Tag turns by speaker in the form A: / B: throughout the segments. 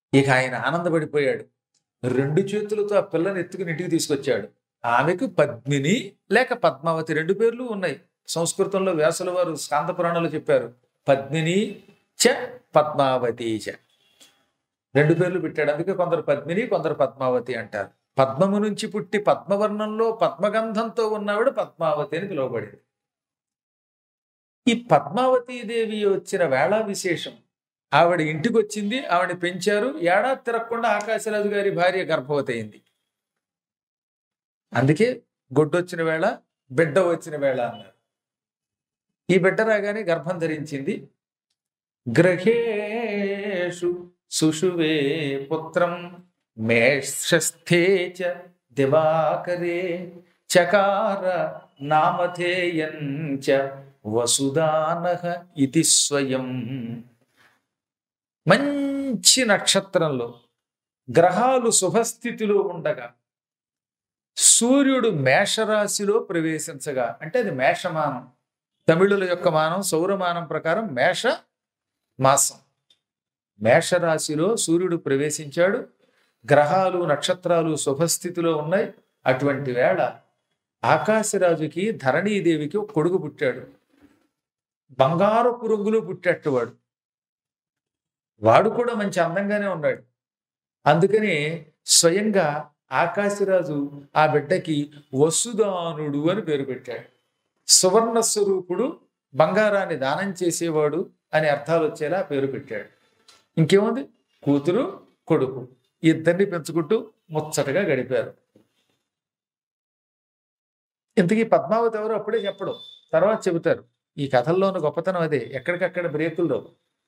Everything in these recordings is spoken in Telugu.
A: ఇక ఆయన ఆనందపడిపోయాడు. రెండు చేతులతో ఆ పిల్లని ఎత్తుకుని ఇంటికి తీసుకొచ్చాడు. ఆమెకు పద్మిని లేక పద్మావతి రెండు పేర్లు ఉన్నాయి. సంస్కృతంలో వ్యాసుల వారు స్కాంద పురాణంలో చెప్పారు. పద్మిని చ పద్మావతి చ రెండు పేర్లు పెట్టాడు. అందుకే కొందరు పద్మిని కొందరు పద్మావతి అంటారు. పద్మము నుంచి పుట్టి పద్మవర్ణంలో పద్మగంధంతో ఉన్నవిడ పద్మావతి అని పిలువబడింది. ఈ పద్మావతీదేవి వచ్చిన వేళ విశేషం. ఆవిడ ఇంటికి వచ్చింది, ఆవిడ పెంచారు. ఏడాది తిరగకుండా ఆకాశరాజు గారి భార్య గర్భవతి అయింది. అందుకే గొడ్డొచ్చిన వేళ బిడ్డ వచ్చిన వేళ అన్నారు. ఈ బిడ్డ రాగానే గర్భం ధరించింది. గ్రహేషు సుషువే పుత్రం మేషస్థే చ దివాకరే చకార నామధేయంచ వసుదానః ఇతి స్వయం. మంచి నక్షత్రంలో గ్రహాలు శుభస్థితిలో ఉండగా సూర్యుడు మేషరాశిలో ప్రవేశించగా, అంటే అది మేషమానం, తమిళుల యొక్క మానం సౌరమానం ప్రకారం మేష మాసం. మేషరాశిలో సూర్యుడు ప్రవేశించాడు. గ్రహాలు నక్షత్రాలు శుభస్థితిలో ఉన్నాయి. అటువంటి వేళ ఆకాశరాజుకి ధరణీదేవికి ఒక కొడుకు పుట్టాడు. బంగారపు రంగులో పుట్టేటవాడు. వాడు కూడా మంచి అందంగానే ఉన్నాడు. అందుకని స్వయంగా ఆకాశరాజు ఆ బిడ్డకి వసుదానుడు అని పేరు పెట్టాడు. సువర్ణ స్వరూపుడు, బంగారాన్ని దానం చేసేవాడు అని అర్థాలు వచ్చేలా పేరు పెట్టాడు. ఇంకేముంది, కూతురు కొడుకు ఇద్దరిని పెంచుకుంటూ ముచ్చటగా గడిపారు. ఇంతకీ పద్మావతి ఎవరు అప్పుడే చెప్పడం, తర్వాత చెబుతారు. ఈ కథల్లో ఉన్న గొప్పతనం అదే, ఎక్కడికక్కడ బ్రేకుల్లో.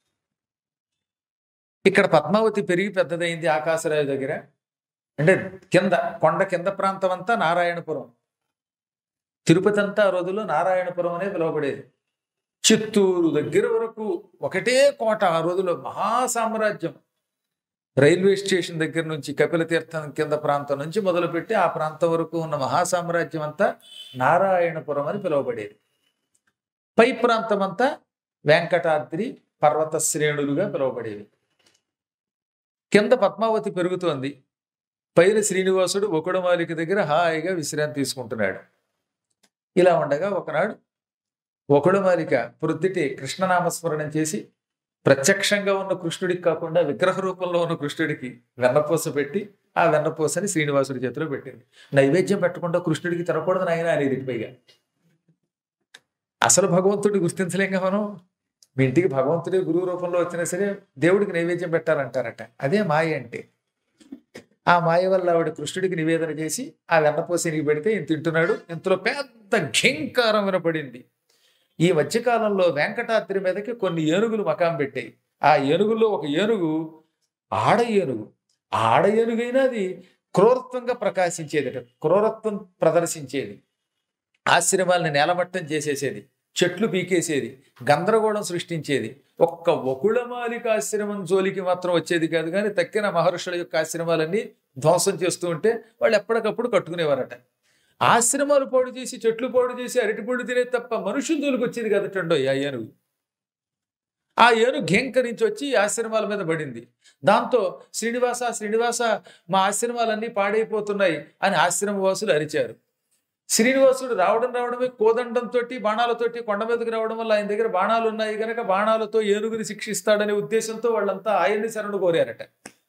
A: ఇక్కడ పద్మావతి పెరిగి పెద్దదైంది ఆకాశరాజు దగ్గర. అంటే కింద కొండ కింద ప్రాంతం అంతా నారాయణపురం. తిరుపతి అంతా ఆ రోజుల్లో నారాయణపురం అనే పిలువబడేది. చిత్తూరు దగ్గర వరకు ఒకటే కోట. ఆ రోజుల్లో మహాసామ్రాజ్యం. రైల్వే స్టేషన్ దగ్గర నుంచి కపిలతీర్థం కింద ప్రాంతం నుంచి మొదలుపెట్టి ఆ ప్రాంతం వరకు ఉన్న మహాసామ్రాజ్యం అంతా నారాయణపురం అని పిలువబడేది. పై ప్రాంతం అంతా వెంకటాద్రి పర్వత శ్రేణులుగా పిలువబడేవి. కింద పద్మావతి పెరుగుతోంది. పైన శ్రీనివాసుడు ఒకడుమాలిక దగ్గర హాయిగా విశ్రాంతి తీసుకుంటున్నాడు. ఇలా ఉండగా ఒకనాడు ఒకడుమాలిక ప్రొద్దుటి కృష్ణనామస్మరణం చేసి ప్రత్యక్షంగా ఉన్న కృష్ణుడికి కాకుండా విగ్రహ రూపంలో ఉన్న కృష్ణుడికి వెన్నపూస పెట్టి ఆ వెన్నపూసని శ్రీనివాసుడి చేతిలో పెట్టింది. నైవేద్యం పెట్టకుండా కృష్ణుడికి తినకూడదు నాయన అనేది. పైగా అసలు భగవంతుడిని గుర్తించలేంగా మనం. మీ ఇంటికి భగవంతుడి గురువు రూపంలో వచ్చినా సరే దేవుడికి నైవేద్యం పెట్టాలంటారట. అదే మాయ అంటే. ఆ మాయ వల్ల ఆవిడ కృష్ణుడికి నివేదన చేసి ఆ వెన్నపూసనికి పెడితే ఈయన తింటున్నాడు. ఇంతలో పెద్ద ఘీంకారం వినపడింది. ఈ మధ్యకాలంలో వెంకటాద్రి మీదకి కొన్ని ఏనుగులు మకాం పెట్టాయి. ఆ ఏనుగుల్లో ఒక ఏనుగు ఆడ ఏనుగు. ఆడ ఏనుగైనా అది క్రూరత్వంగా ప్రకాశించేది, క్రూరత్వం ప్రదర్శించేది. ఆశ్రమాల్ని నేలమట్టం చేసేసేది, చెట్లు పీకేసేది, గందరగోళం సృష్టించేది. ఒక్క వకుళమాలిక ఆశ్రమం జోలికి మాత్రం వచ్చేది కాదు. కానీ తక్కిన మహర్షుల యొక్క ఆశ్రమాలన్నీ ధ్వంసం చేస్తూ ఉంటే వాళ్ళు ఎప్పటికప్పుడు కట్టుకునేవారట. ఆశ్రమాలు పాడు చేసి, చెట్లు పాడు చేసి, అరటిపళ్ళు తినే తప్ప మనుషుల జోలికి వచ్చేది కదటండో ఆ ఏనుగు. ఆ ఏనుగు ఘేంకరించి వచ్చి ఆశ్రమాల మీద పడింది. దాంతో శ్రీనివాస శ్రీనివాస మా ఆశ్రమాలన్నీ పాడైపోతున్నాయి అని ఆశ్రమవాసులు అరిచారు. శ్రీనివాసుడు రావడమే కోదండంతో బాణాలతోటి కొండ మీదకి రావడం వల్ల ఆయన దగ్గర బాణాలు ఉన్నాయి కనుక బాణాలతో ఏనుగుని శిక్షిస్తాడనే ఉద్దేశంతో వాళ్ళంతా ఆయన్ని శరణు కోరారట.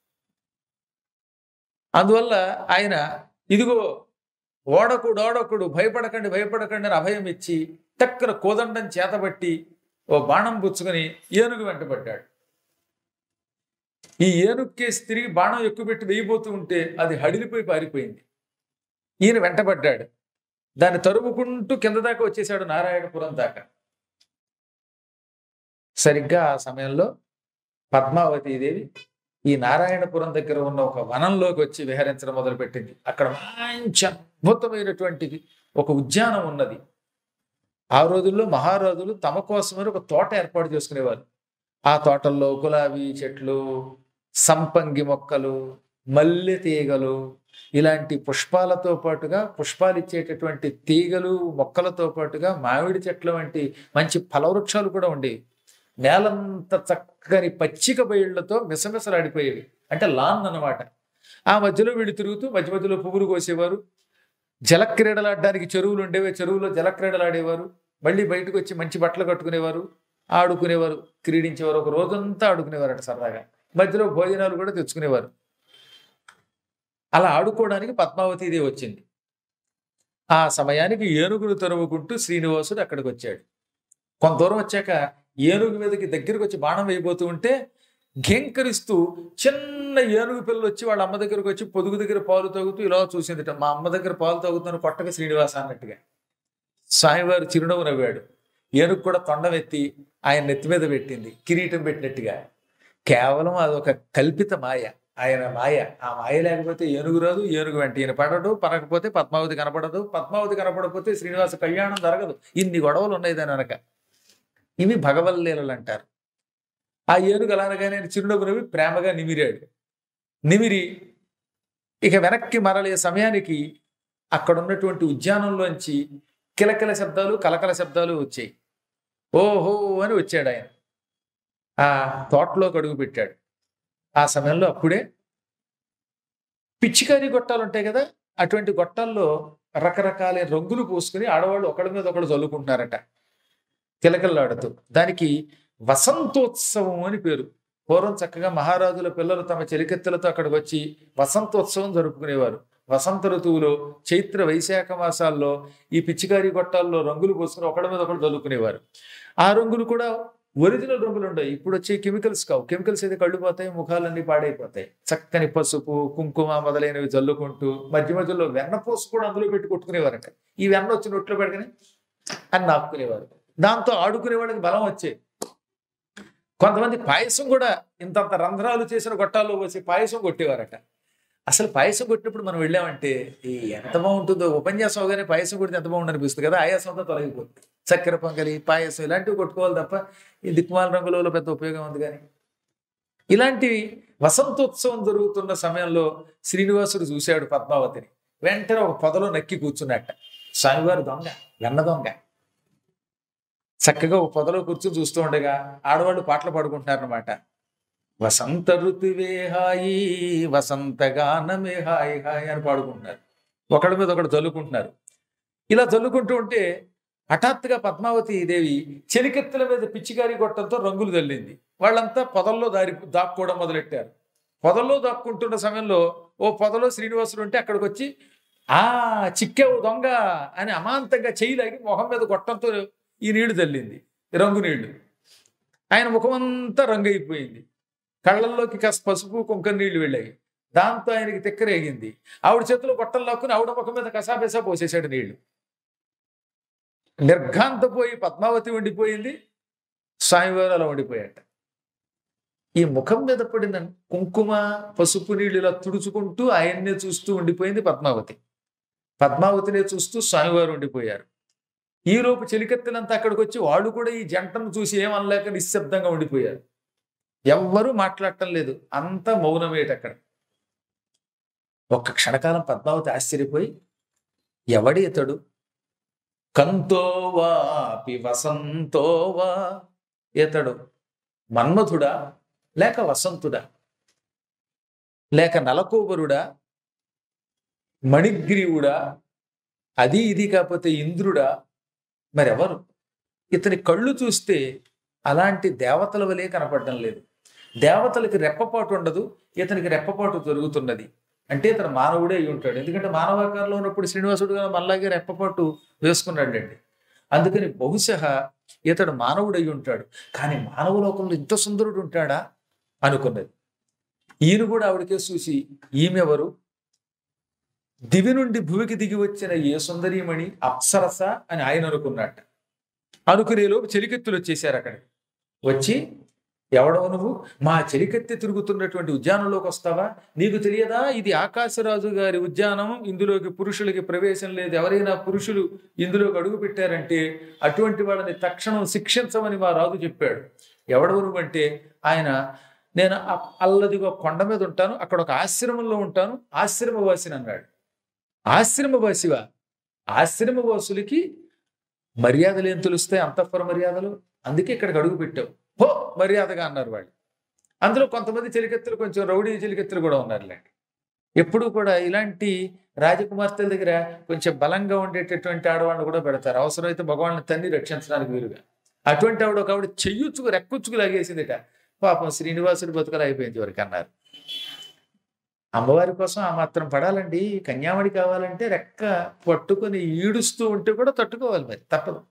A: అందువల్ల ఆయన ఇదిగో ఓడకుడు భయపడకండి అని అభయం ఇచ్చి టక్కన కోదండం చేతబట్టి ఓ బాణం పుచ్చుకొని ఏనుగు వెంటబడ్డాడు. ఈ ఏనుగుకేసి తిరిగి బాణం ఎక్కుపెట్టి వేయబోతూ ఉంటే అది హడిలిపోయి పారిపోయింది. ఈయన వెంటబడ్డాడు. దాన్ని తరుముకుంటూ కింద దాకా వచ్చేసాడు, నారాయణపురం దాకా. సరిగ్గా ఆ సమయంలో పద్మావతీదేవి ఈ నారాయణపురం దగ్గర ఉన్న ఒక వనంలోకి వచ్చి విహరించడం మొదలుపెట్టింది. అక్కడ మంచి అద్భుతమైనటువంటిది ఒక ఉద్యానం ఉన్నది. ఆ రోజుల్లో మహారాజులు తమ కోసమని ఒక తోట ఏర్పాటు చేసుకునేవారు. ఆ తోటల్లో గులాబీ చెట్లు, సంపంగి మొక్కలు, మల్లె తీగలు, ఇలాంటి పుష్పాలతో పాటుగా పుష్పాలు ఇచ్చేటటువంటి తీగలు మొక్కలతో పాటుగా మామిడి చెట్ల వంటి మంచి ఫలవృక్షాలు కూడా ఉండేవి. నేలంత చక్కని పచ్చిక బయళ్లతో మిసమిసలాడిపోయేవి, అంటే లాన్ అన్నమాట. ఆ మధ్యలో వీళ్ళు తిరుగుతూ మధ్య మధ్యలో పువ్వులు కోసేవారు. జలక్రీడలాడడానికి చెరువులు ఉండేవి, చెరువులో జలక్రీడలాడేవారు. మళ్ళీ బయటకు వచ్చి మంచి బట్టలు కట్టుకునేవారు, ఆడుకునేవారు, క్రీడించేవారు. ఒక రోజంతా ఆడుకునేవారట సరదాగా. మధ్యలో భోజనాలు కూడా తెచ్చుకునేవారు. అలా ఆడుకోవడానికి పద్మావతీదేవి వచ్చింది. ఆ సమయానికి ఏనుగును తరుముకుంటూ శ్రీనివాసుడు అక్కడికి వచ్చాడు. కొంత దూరం వచ్చాక ఏనుగు మీదకి దగ్గరకు వచ్చి బాణం వేయబోతూ ఉంటే ఘేంకరిస్తూ చిన్న ఏనుగు పిల్లలు వచ్చి వాళ్ళ అమ్మ దగ్గరకు వచ్చి పొదుగు దగ్గర పాలు తాగుతూ ఇలా చూసిందిట. మా అమ్మ దగ్గర పాలు తాగుతున్నాను కొట్టక శ్రీనివాస అన్నట్టుగా. స్వామివారు చిరునవ్వు నవ్వాడు. ఏనుగు కూడా తొండం ఎత్తి ఆయన నెత్తి మీద పెట్టింది, కిరీటం పెట్టినట్టుగా. కేవలం అదొక కల్పిత మాయ, ఆయన మాయ. ఆ మాయ లేకపోతే ఏనుగు రాదు, ఏనుగు వెంట ఈయన పడడు, పడకపోతే పద్మావతి కనపడదు, పద్మావతి కనపడకపోతే శ్రీనివాస కళ్యాణం జరగదు. ఇన్ని గొడవలు ఉన్నాయి దాని వెనక. ఇవి భగవల్లీలలు అంటారు. ఆ ఏనుగు అలానగానే చిరునవ్వు నవ్వి ప్రేమగా నిమిరాడు. నిమిరి ఇక వెనక్కి మరలే సమయానికి అక్కడ ఉన్నటువంటి ఉద్యానంలోంచి కిలకిల శబ్దాలు, కలకల శబ్దాలు వచ్చాయి. ఓహో అని వచ్చాడు ఆయన. ఆ తోటలోకి అడుగు పెట్టాడు. ఆ సమయంలో అప్పుడే పిచ్చికారి గొట్టాలు ఉంటాయి కదా, అటువంటి గొట్టాల్లో రకరకాల రంగులు పూసుకుని ఆడవాళ్ళు ఒకడి మీద ఒకడు చల్లుకుంటున్నారట కిలకిల్లాడుతూ. దానికి వసంతోత్సవం అని పేరు. పూర్వం చక్కగా మహారాజుల పిల్లలు తమ చెలికెత్తలతో అక్కడికి వచ్చి వసంతోత్సవం జరుపుకునేవారు. వసంత ఋతువులో చైత్ర వైశాఖ మాసాల్లో ఈ పిచ్చికారి గొట్టాల్లో రంగులు పోసుకుని ఒకడి మీద ఒకడు చల్లుకునేవారు. ఆ రంగులు కూడా ఒరిజినల్ రంగులు ఉండవు, ఇప్పుడు వచ్చే కెమికల్స్ కావు. కెమికల్స్ అయితే కళ్ళు పోతాయి, ముఖాలన్నీ పాడైపోతాయి. చక్కని పసుపు, కుంకుమ మొదలైనవి చల్లుకుంటూ మధ్య మధ్యలో వెన్నపోసు కూడా అందులో పెట్టి కొట్టుకునేవారట. ఈ వెన్న వచ్చి నొట్లో పెట్టుకుని అని నాక్కునేవారు. దాంతో ఆడుకునే వాళ్ళకి బలం వచ్చేది. కొంతమంది పాయసం కూడా ఇంతంత రంధ్రాలు చేసిన గొట్టాల్లో పోసి పాయసం కొట్టేవారట. అసలు పాయసం కొట్టినప్పుడు మనం వెళ్ళామంటే ఎంత బాగుంటుందో. ఉపన్యాసం అవగానే పాయసం కొడితే ఎంత బాగుంది అనిపిస్తుంది కదా, ఆయాసంతో తొలగిపోతుంది. చక్కెర పొంగలి, పాయసం ఇలాంటివి కొట్టుకోవాలి తప్ప ఈ దిక్కుమాల రంగులలో పెద్ద ఉపయోగం ఉంది. కానీ ఇలాంటివి వసంతోత్సవం జరుగుతున్న సమయంలో శ్రీనివాసుడు చూశాడు పద్మావతిని. వెంటనే ఒక పొదలో నక్కి కూర్చున్నట్ట. స్వామివారు దొంగ, వెన్న దొంగ. చక్కగా ఒక పొదలో కూర్చుని చూస్తూ ఉండగా ఆడవాళ్ళు పాటలు పాడుకుంటున్నారన్నమాట. వసంత ఋతువే హాయి, వసంత గానమే హాయి హాయి అని పాడుకుంటున్నారు. ఒకడి మీద ఒకడు చల్లుకుంటున్నారు. ఇలా చల్లుకుంటూ ఉంటే హఠాత్తుగా పద్మావతి దేవి చెలికెత్తుల మీద పిచ్చికారి గొట్టంతో రంగులు చల్లింది. వాళ్ళంతా పొదల్లో దాక్కోవడం మొదలెట్టారు. పొదల్లో దాక్కుంటున్న సమయంలో ఓ పొదలో శ్రీనివాసుడు ఉంటే అక్కడికి వచ్చి ఆ చిక్కేవు దొంగ అని అమాంతంగా చెయ్యి లాగి మొహం మీద గొట్టంతో ఈ నీళ్లు చల్లింది, రంగు నీళ్లు. ఆయన ముఖమంతా రంగు అయిపోయింది. కళ్ళల్లోకి కాస్త పసుపు కుంకం నీళ్లు వెళ్ళాయి. దాంతో ఆయనకి తిక్కరేగింది. ఆవిడ చేతిలో గొట్టలు లాక్కుని ఆవిడ ముఖం మీద కసాబెసా పోసేశాడు నీళ్లు. నిర్ఘాంతపోయి పద్మావతి ఉండిపోయింది, స్వామివారు అలా ఉండిపోయాట. ఈ ముఖం మీద పడిన కుంకుమ పసుపు నీళ్ళు ఇలా తుడుచుకుంటూ ఆయన్నే చూస్తూ ఉండిపోయింది పద్మావతి. పద్మావతినే చూస్తూ స్వామివారు ఉండిపోయారు. ఈలోపు చెలికత్తెలంతా అక్కడికి వచ్చి వాళ్ళు కూడా ఈ జంటను చూసి ఏమనలేక నిశ్శబ్దంగా ఉండిపోయారు. ఎవ్వరూ మాట్లాడటం లేదు, అంతా మౌనమేట అక్కడ. ఒక్క క్షణకాలం పద్మావతి ఆశ్చర్యపోయి ఎవడి ఇతడు, కంతోవా పి వసంతోవా, ఇతడు మన్మధుడా లేక వసంతుడా లేక నలకోబరుడా మణిగ్రీవుడా, అది ఇది కాకపోతే ఇంద్రుడా, మరెవరు? ఇతని కళ్ళు చూస్తే అలాంటి దేవతల వలె కనపడడం లేదు. దేవతలకి రెప్పపాటు ఉండదు, ఇతనికి రెప్పపాటు జరుగుతున్నది. అంటే ఇతను మానవుడే అయి ఉంటాడు. ఎందుకంటే మానవాకారంలో ఉన్నప్పుడు శ్రీనివాసుడు గారు మళ్ళాగే రెప్పపాటు వేసుకున్నాడండి. అందుకని బహుశः ఇతడు మానవుడై ఉంటాడు. కానీ మానవ లోకంలో ఇంత సుందరుడు ఉంటాడా అనుకున్నది. ఈయన కూడా ఆవిడకే చూసి ఈమెవరు, దివి నుండి భూమికి దిగి వచ్చిన ఏ సుందరీమణి, అప్సరస అని ఆయన అనుకున్నట్ట. అనుకునేలోపు చెలికెత్తులు వచ్చేసారు. అక్కడికి వచ్చి ఎవడవు నువ్వు, మా చెలికెత్తి తిరుగుతున్నటువంటి ఉద్యానంలోకి వస్తావా? నీకు తెలియదా ఇది ఆకాశరాజు గారి ఉద్యానం, ఇందులోకి పురుషులకి ప్రవేశం లేదు. ఎవరైనా పురుషులు ఇందులోకి అడుగు పెట్టారంటే అటువంటి వాళ్ళని తక్షణం శిక్షించమని మా రాజు చెప్పాడు. ఎవడవు నువ్వు అంటే ఆయన, నేను అల్లదిగో కొండ మీద ఉంటాను, అక్కడ ఒక ఆశ్రమంలో ఉంటాను, ఆశ్రమవాసిని అన్నాడు. ఆశ్రమవాసివా? ఆశ్రమవాసులకి మర్యాదలు ఏం తెలుస్తాయి, అంతఃపుర మర్యాదలు. అందుకే ఇక్కడికి అడుగు పెట్టావు. హో మర్యాదగా అన్నారు వాళ్ళు. అందులో కొంతమంది చెలికెత్తులు కొంచెం రౌడీ చెలికెత్తులు కూడా ఉన్నారులేండి. ఎప్పుడు కూడా ఇలాంటి రాజకుమార్తెల దగ్గర కొంచెం బలంగా ఉండేటటువంటి ఆడవాళ్ళని కూడా పెడతారు, అవసరమైతే భగవాన్ని తన్ని రక్షించడానికి వీలుగా. అటువంటి ఒక ఆవిడ చెయ్యుచ్చుకు రెక్కుచ్చుకు లాగేసిందిట. పాపం శ్రీనివాసుడు బతుకలు అయిపోయింది వరకు అన్నారు. అమ్మవారి కోసం ఆ మాత్రం పడాలండి. కన్యామణి కావాలంటే రెక్క పట్టుకొని ఈడుస్తూ ఉంటే కూడా తట్టుకోవాలి, మరి తప్పదు.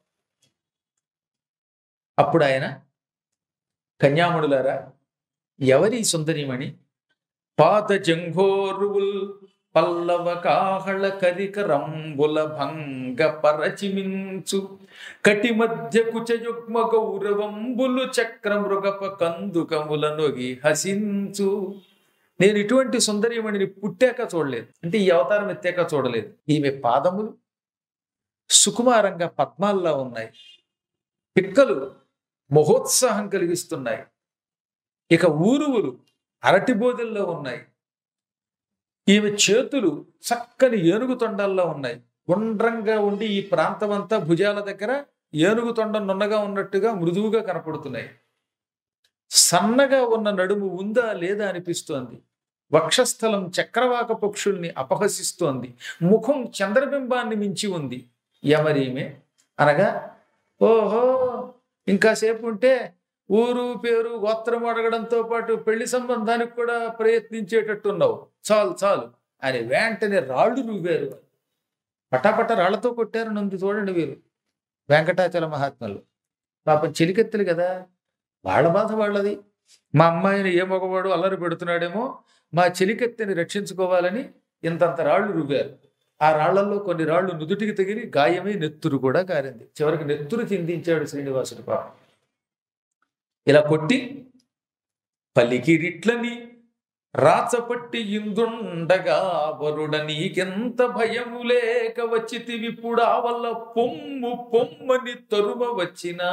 A: అప్పుడు ఆయన, కన్యామణులారా, ఎవరి సుందరిమణి? పాత జంఘోరువుల్ పల్లవ కాహళ కరిక రంబుల భంగ పరచిమించు కటి మధ్య కుచయుగ్మ గౌరవంబులు చక్ర మృగప కందుకముల నొగి హసించు. నేను ఇటువంటి సుందరిమణిని పుట్టాక చూడలేదు, అంటే ఈ అవతారం ఎత్తాక చూడలేదు. ఈమె పాదములు సుకుమారంగా పద్మాల్లా ఉన్నాయి, పిక్కలు మహోత్సాహం కలిగిస్తున్నాయి, ఇక ఊరువులు అరటిబోదెల్లో ఉన్నాయి. ఈమె చేతులు చక్కని ఏనుగు తొండల్లో ఉన్నాయి, గుండ్రంగా ఉండి ఈ ప్రాంతం అంతా భుజాల దగ్గర ఏనుగు తొండం నున్నగా ఉన్నట్టుగా మృదువుగా కనపడుతున్నాయి. సన్నగా ఉన్న నడుము ఉందా లేదా అనిపిస్తోంది. వక్షస్థలం చక్రవాక పక్షుల్ని అపహసిస్తోంది. ముఖం చంద్రబింబాన్ని మించి ఉంది. ఎవరీమే అనగా, ఓహో ఇంకాసేపు ఉంటే ఊరు పేరు గోత్రం అడగడంతో పాటు పెళ్లి సంబంధానికి కూడా ప్రయత్నించేటట్టున్నావు, చాలు చాలు అని వెంటనే రాళ్ళు రువ్వారు. పటాపట రాళ్లతో కొట్టారు నందు. చూడండి వీరు వెంకటాచల మహాత్మలు. పాపం చెలికెత్తులు కదా, వాళ్ళ బాధ వాళ్ళది. మా అమ్మాయిని ఏ మగవాడు అల్లరి పెడుతున్నాడేమో, మా చెలికెత్తిని రక్షించుకోవాలని ఇంతంత రాళ్ళు రువ్వారు. ఆ రాళ్లలో కొన్ని రాళ్ళు నుదుటికి తగిలి గాయమై నెత్తురు కూడా కారింది. చివరికి నెత్తురు చిందించాడు శ్రీనివాసుడు. పాపం ఇలా కొట్టి పలికిరిట్లని రాచపట్టి ఇందుండగా వరుడ నీకెంత భయము లేక వచ్చితివిప్పుడు ఆ వల్ల పొమ్ము పొమ్మని తరుమ వచ్చినా.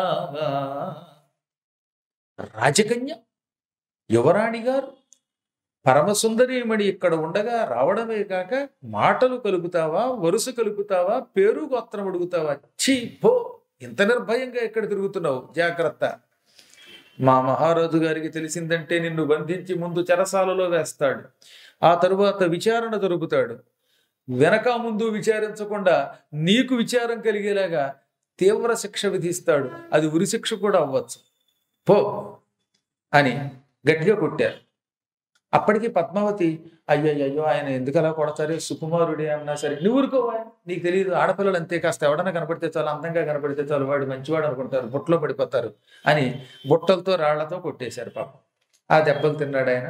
A: రాజకన్య యువరాణి గారు పరమసుందరీమణి ఇక్కడ ఉండగా రావడమే కాక మాటలు కలుపుతావా, వరుస కలుపుతావా, పేరు గోత్రం అడుగుతావా? ఛీ పో, ఇంత నిర్భయంగా ఎక్కడ తిరుగుతున్నావు, జాగ్రత్త. మా మహారాజు గారికి తెలిసిందంటే నిన్ను బంధించి ముందు చెరసాలలో వేస్తాడు, ఆ తరువాత విచారణ జరుపుతాడు. వెనక ముందు విచారించకుండా నీకు విచారం కలిగేలాగా తీవ్ర శిక్ష విధిస్తాడు. అది ఉరిశిక్ష కూడా అవ్వచ్చు. పో అని గట్టిగా కొట్టారు. అప్పటికి పద్మావతి, అయ్యయ్యో ఆయన ఎందుకు అలా కొడతారే, సుకుమారుడే అన్నా సరే, నువ్వు ఊరుకోవా, నీకు తెలియదు, ఆడపిల్లలు అంతే, కాస్త ఎవడన్నా కనపడితే చాలు, అందంగా కనపడితే చాలు, వాడు మంచివాడు అనుకుంటారు, బుట్టలో పడిపోతారు అని బుట్టలతో రాళ్లతో కొట్టేశారు. పాపం ఆ దెబ్బలు తిన్నాడు ఆయన.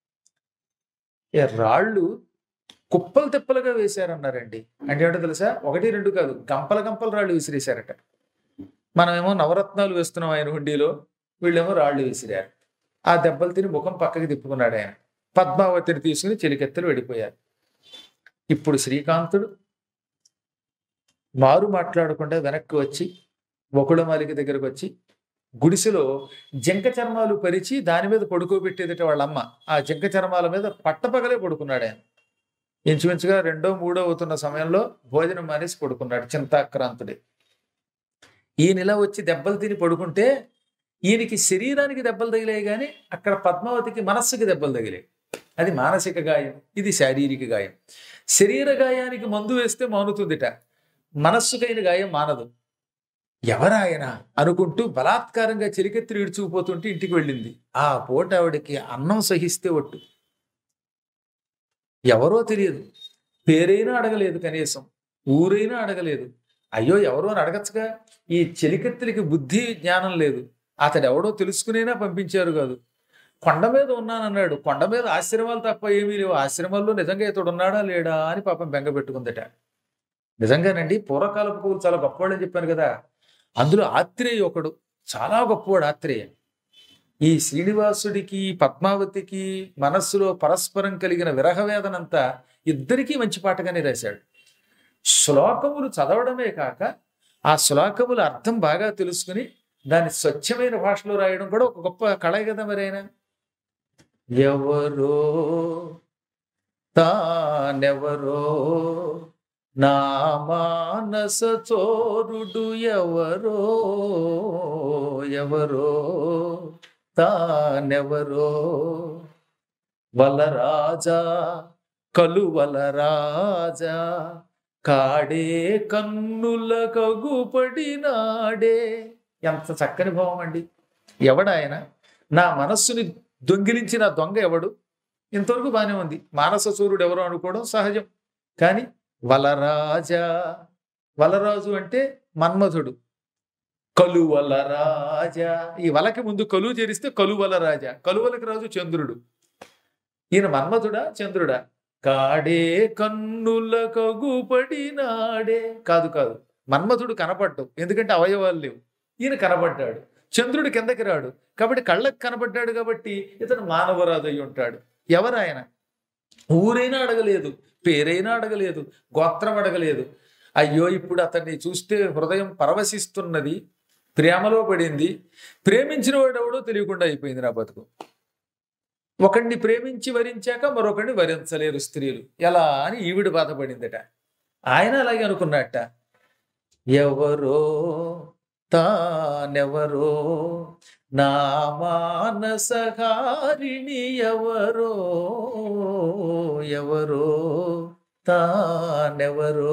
A: రాళ్ళు కుప్పలు తిప్పలుగా వేశారన్నారండి. అంటే ఏంటో తెలుసా, 1, 2 కాదు, గంపల గంపల రాళ్ళు విసిరేశారట. మనమేమో నవరత్నాలు వేస్తున్నాం ఆయన హుండీలో, వీళ్ళేమో రాళ్ళు విసిరారు. ఆ దెబ్బలు తిని ముఖం పక్కకి తిప్పుకున్నాడు ఆయన. పద్మావతిని తీసుకుని చెలికెత్తలు వెళ్ళిపోయారు. ఇప్పుడు శ్రీకాంతుడు మారు మాట్లాడకుండా వెనక్కి వచ్చి వకుళమాలిక దగ్గరకు వచ్చి గుడిసెలో జంక చర్మాలు పరిచి దాని మీద పడుకోబెట్టేదట వాళ్ళమ్మ. ఆ జంక చర్మాల మీద పట్టపగలే పడుకున్నాడు ఆయన. ఇంచుమించుగా 2, 3 అవుతున్న సమయంలో భోజనం మానేసి పడుకున్నాడు చింతాక్రాంతుడే. ఈయన ఇలా వచ్చి దెబ్బలు తిని పడుకుంటే ఈయనకి శరీరానికి దెబ్బలు తగిలాయి, కానీ అక్కడ పద్మావతికి మనస్సుకి దెబ్బలు తగిలాయి. అది మానసిక గాయం, ఇది శారీరక గాయం. శరీర గాయానికి మందు వేస్తే మానుతుందిట, మనస్సుకైన గాయం మానదు. ఎవరాయన అనుకుంటూ బలాత్కారంగా చెలికెత్తులు ఈడ్చుకుపోతుంటే ఇంటికి వెళ్ళింది. ఆ పూట ఆవిడకి అన్నం సహిస్తే ఒట్టు. ఎవరో తెలియదు, పేరైనా అడగలేదు, కనీసం ఊరైనా అడగలేదు. అయ్యో ఎవరో అని అడగచ్చుగా. ఈ చెలికెత్తులకి బుద్ధి జ్ఞానం లేదు. అతడు ఎవడో తెలుసుకునేనా పంపించారు కాదు. కొండ మీద ఉన్నానన్నాడు, కొండ మీద ఆశ్రమాలు తప్ప ఏమీ లేవు, ఆశ్రమాల్లో నిజంగా ఇతడు ఉన్నాడా లేడా అని పాపం బెంగ పెట్టుకుందట. నిజంగానండి పూర్వకాలపు కవులు చాలా గొప్పవాడు అని చెప్పాను కదా, అందులో ఆత్రేయ ఒకడు, చాలా గొప్పవాడు ఆత్రేయ. ఈ శ్రీనివాసుడికి పద్మావతికి మనస్సులో పరస్పరం కలిగిన విరహవేదనంతా ఇద్దరికీ మంచి పాటగానే రాశాడు. శ్లోకములు చదవడమే కాక ఆ శ్లోకముల అర్థం బాగా తెలుసుకుని దాన్ని స్వచ్ఛమైన భాషలో రాయడం కూడా ఒక గొప్ప కళ కదా మరి. ఆయన ఎవరో తానెవరో నా మానస చోరుడు ఎవరో ఎవరో తానెవరో వలరాజా కలువల రాజా కాడే కన్నుల కగుపడినాడే. ఎంత చక్కని భావం అండి. ఎవడాయన? నా మనస్సుని దొంగిలించిన దొంగ ఎవడు? ఇంతవరకు బాగానే ఉంది. మానస సూర్యుడు ఎవరో అనుకోవడం సహజం. కానీ వలరాజా, వలరాజు అంటే మన్మధుడు. కలువల రాజా, ఈ వలకి ముందు కలువు చేరిస్తే కలువల రాజా. కలువలకి రాజు చంద్రుడు. ఈయన మన్మధుడా చంద్రుడా? కాడే కన్నుల కగుపడినాడే. కాదు కాదు, మన్మధుడు కనపడ్డు, ఎందుకంటే అవయవాలు లేవు. ఈయన కనపడ్డాడు. చంద్రుడు కిందకి రాడు కాబట్టి కళ్ళకు కనపడ్డాడు కాబట్టి ఇతను మానవరాజు అయి ఉంటాడు. ఎవరాయన? ఊరైనా అడగలేదు, పేరైనా అడగలేదు, గోత్రం అడగలేదు. అయ్యో, ఇప్పుడు అతన్ని చూస్తే హృదయం పరవశిస్తున్నది, ప్రేమలో పడింది. ప్రేమించిన వాడు ఎవడో తెలియకుండా అయిపోయింది నా బతుకు. ఒకడిని ప్రేమించి వరించాక మరొకడిని వరించలేరు స్త్రీలు, ఎలా అని ఈవిడ బాధపడిందట. ఆయన అలాగే అనుకున్నట్ట. ఎవరో తానెవరో నా మానసహారిణి ఎవరో ఎవరో తానెవరో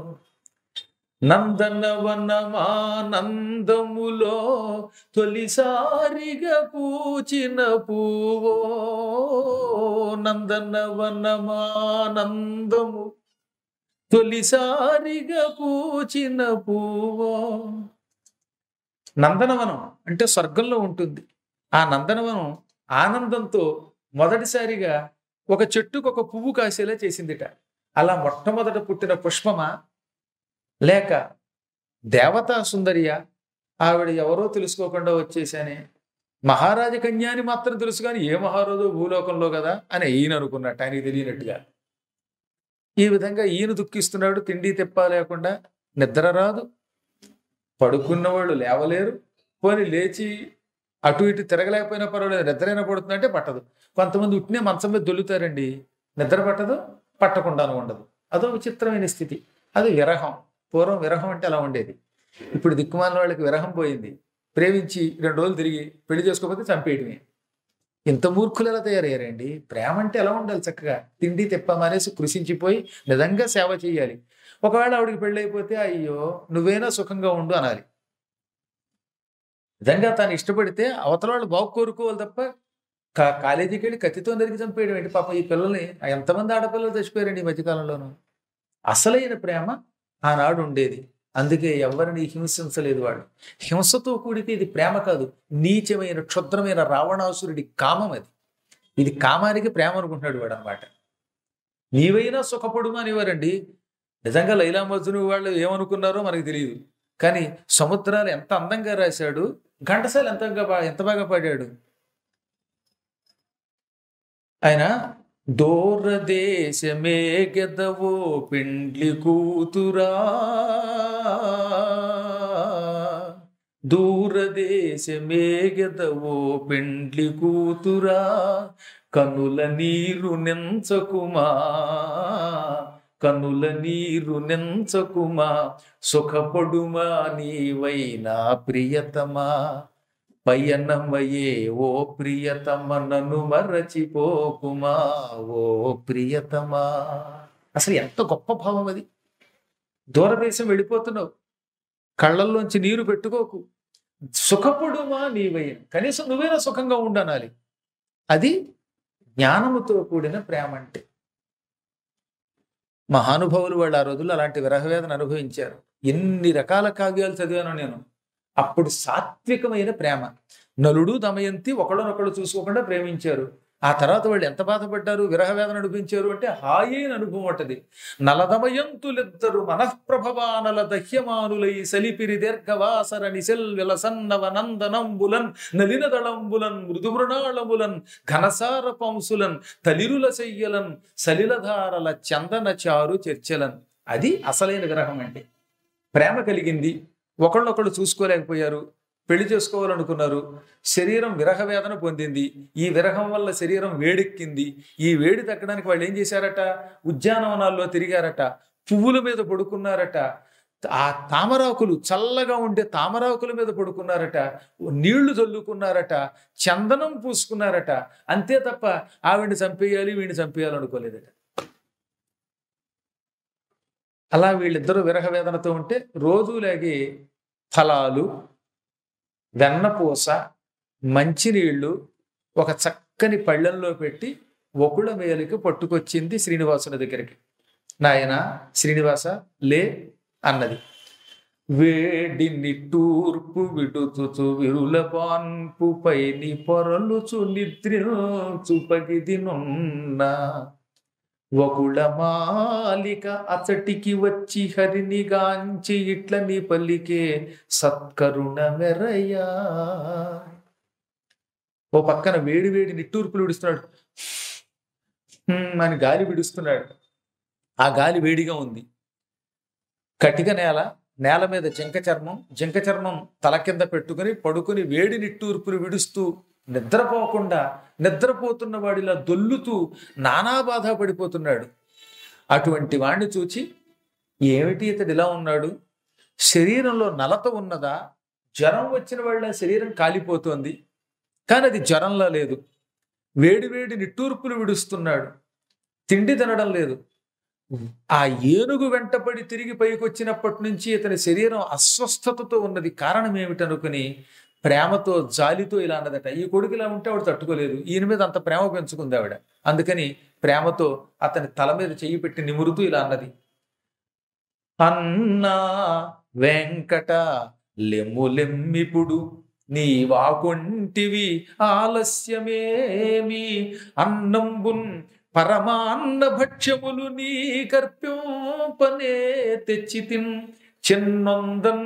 A: నందనవనమానందములో తొలిసారిగా పూచిన పువ్వో నందనవనమానందము తొలిసారిగా పూచిన పువ్వో. నందనవనం అంటే స్వర్గంలో ఉంటుంది. ఆ నందనవనం ఆనందంతో మొదటిసారిగా ఒక చెట్టుకు ఒక పువ్వు కాసేలా చేసిందిట. అలా మొట్టమొదట పుట్టిన పుష్పమా లేక దేవతా సుందరియా? ఆవిడ ఎవరో తెలుసుకోకుండా వచ్చేసానే. మహారాజ కన్యాని మాత్రం తెలుసు కానీ ఏ మహారాజు భూలోకంలో కదా అని ఈయన అనుకున్నట్టు, ఆయనకి తెలియనట్టుగా. ఈ విధంగా ఈయన దుఃఖిస్తున్నాడు. తిండి తెప్ప లేకుండా, నిద్ర రాదు, పడుకున్న వాళ్ళు లేవలేరు. పోని లేచి అటు ఇటు తిరగలేకపోయినా పర్వాలేదు, నిద్రైనా పడుతుందంటే పట్టదు. కొంతమంది ఉట్టినే మంచం మీద దొల్లుతారండి, నిద్ర పట్టదు, పట్టకుండాను ఉండదు. అదో విచిత్రమైన స్థితి. అది విరహం. పూర్వం విరహం అంటే అలా ఉండేది. ఇప్పుడు దిక్కుమాలిన వాళ్ళకి విరహం పోయింది. ప్రేమించి 2 రోజులు తిరిగి పెళ్లి చేసుకోకపోతే చంపేయడమే. ఇంత మూర్ఖులు ఎలా తయారయ్యారండి? ప్రేమ అంటే ఎలా ఉండాలి? చక్కగా తిండి తెప్ప మానేసి కృషించిపోయి నిజంగా సేవ చేయాలి. ఒకవేళ ఆవిడికి పెళ్ళి అయిపోతే అయ్యో నువ్వైనా సుఖంగా ఉండు అనాలి. నిజంగా తాను ఇష్టపడితే అవతల వాళ్ళు బాగు కోరుకోవాలి తప్ప కాలేజీకి వెళ్ళి కత్తితో నరికి చంపేయడం ఏంటి? పాపం ఈ పిల్లల్ని ఎంతమంది ఆడపిల్లలు చచ్చిపోయారండి ఈ మధ్యకాలంలోనూ. అసలైన ప్రేమ ఆనాడు ఉండేది. అందుకే ఎవరిని హింసించలేదు వాడు. హింసతో కూడితే ఇది ప్రేమ కాదు, నీచమైన క్షుద్రమైన రావణాసురుడి కామం అది. ఇది కామానికి ప్రేమ అనుకుంటున్నాడు వాడు అనమాట. నీవైనా సుఖపడుమా అనేవారండి. నిజంగా లైలా మజ్ను వాళ్ళు ఏమనుకున్నారో మనకు తెలియదు. కానీ సముద్రాలు ఎంత అందంగా రాశాడు, ఘంటసాల ఎంత బాగా పాడాడు ఆయన. దూరదేశమే గెదవో పిండ్లి కూతురా, దూరదేశమే గెదవో పిండ్లి కూతురా, కనుల నీరు నెంచకుమా, కనుల నీరు నెంచకుమా, సుఖపడుమా నీవైనా ప్రియతమా, పయనమయే ఓ ప్రియతమ నన్ను మరచిపోకుమా ఓ ప్రియతమా. అసలు ఎంత గొప్ప భావం అది. దూరదేశం వెళ్ళిపోతున్నావు, కళ్ళల్లోంచి నీరు పెట్టుకోకు, సుఖపడుమా నీవైనా, కనీసం నువ్వైనా సుఖంగా ఉండనాలి. అది జ్ఞానముతో కూడిన ప్రేమ అంటే. మహానుభావులు వాళ్ళు ఆ రోజుల్లో అలాంటి విరహవేదన అనుభవించారు. ఎన్ని రకాల కావ్యాలు చదివాను నేను. అప్పుడు సాత్వికమైన ప్రేమ. నలుడు దమయంతి ఒకళ్ళనొకళ్ళు చూసుకోకుండా ప్రేమించారు. ఆ తర్వాత వాళ్ళు ఎంత బాధపడ్డారు, విరహవేదన అనిపించారు అంటే హాయైన అనుభవం ఉంటది. నలదమయంతులిద్దరు మనఃప్రభవానల దహ్యమానులై సలిపిరి దీర్ఘవాసర నిశల్ విలసన్నవ నందనంబులన్ నలిన దళంబులన్ మృదుమృణాళములన్ ఘనసార పంసులన్ తలిరుల శయ్యలన్ సలిలధారల చందన చారు చర్చలన్. అది అసలైన విరహం అంటే. ప్రేమ కలిగింది, ఒకళ్ళొకళ్ళు చూసుకోలేకపోయారు, పెళ్లి చేసుకోవాలనుకున్నారు, శరీరం విరహ వేదన పొందింది. ఈ విరహం వల్ల శరీరం వేడెక్కింది. ఈ వేడి తగ్గడానికి వాళ్ళు ఏం చేశారట, ఉద్యానవనాల్లో తిరిగారట, పువ్వుల మీద పడుకున్నారట. ఆ తామరాకులు చల్లగా ఉండే తామరాకుల మీద పడుకున్నారట, నీళ్లు చల్లుకున్నారట, చందనం పూసుకున్నారట. అంతే తప్ప ఆవిడ్ని చంపేయాలి వీడిని చంపేయాలి అనుకోలేదట. అలా వీళ్ళిద్దరూ విరహ వేదనతో ఉంటే రోజులాగే ఫలాలు, వెన్నపూస, మంచినీళ్లు ఒక చక్కని పళ్ళెంలో పెట్టి వకుళ మేలికి పట్టుకొచ్చింది శ్రీనివాసుని దగ్గరికి. నాయన శ్రీనివాస లే అన్నది. వేడి నిట్టూర్పు విడుచుచు విరుల పాన్పు పైని పొరలుచు నిద్రించు పగిదినున్న వకుళమాలిక అతటికి వచ్చి హరినిగాంచి ఇట్లని పలికే సత్కరుణ మెరయ్యా. ఓ పక్కన వేడి వేడి నిట్టూర్పులు విడుస్తున్నాడు, అని గాలి విడుస్తున్నాడు. ఆ గాలి వేడిగా ఉంది. కటిక నేల, నేల మీద జింక చర్మం తల కింద పెట్టుకుని పడుకుని వేడి నిట్టూర్పులు విడుస్తూ నిద్రపోకుండా నిద్రపోతున్న వాడిలా దొల్లుతూ నానా బాధ పడిపోతున్నాడు. అటువంటి వాణ్ణి చూచి ఏమిటి ఇతడు ఇలా ఉన్నాడు, శరీరంలో నలత ఉన్నదా, జ్వరం వచ్చిన వాళ్ళ శరీరం కాలిపోతోంది, కానీ అది జ్వరంలా లేదు. వేడి వేడి నిట్టూర్పులు విడుస్తున్నాడు, తిండి తినడం లేదు. ఆ ఏనుగు వెంటపడి తిరిగి పైకి వచ్చినప్పటి నుంచి ఇతని శరీరం అస్వస్థతతో ఉన్నది. కారణం ఏమిటనుకుని ప్రేమతో జాలితో ఇలా అన్నదట. ఈ కొడుకు ఇలా ఉంటే ఆవిడ తట్టుకోలేదు, ఈయన మీద అంత ప్రేమ పెంచుకుంది ఆవిడ. అందుకని ప్రేమతో అతని తల మీద చెయ్యి పెట్టి నిమురుతూ ఇలా అన్నది. అన్నా వెంకట లెమ్ములెమ్మిపుడు నీ వాకొంటివి ఆలస్యమేమి, అన్నంబున్ పరమాన్న భక్ష్యములు నీ కర్ప్యోపనే తెచ్చితిన్, చిన్నొందన్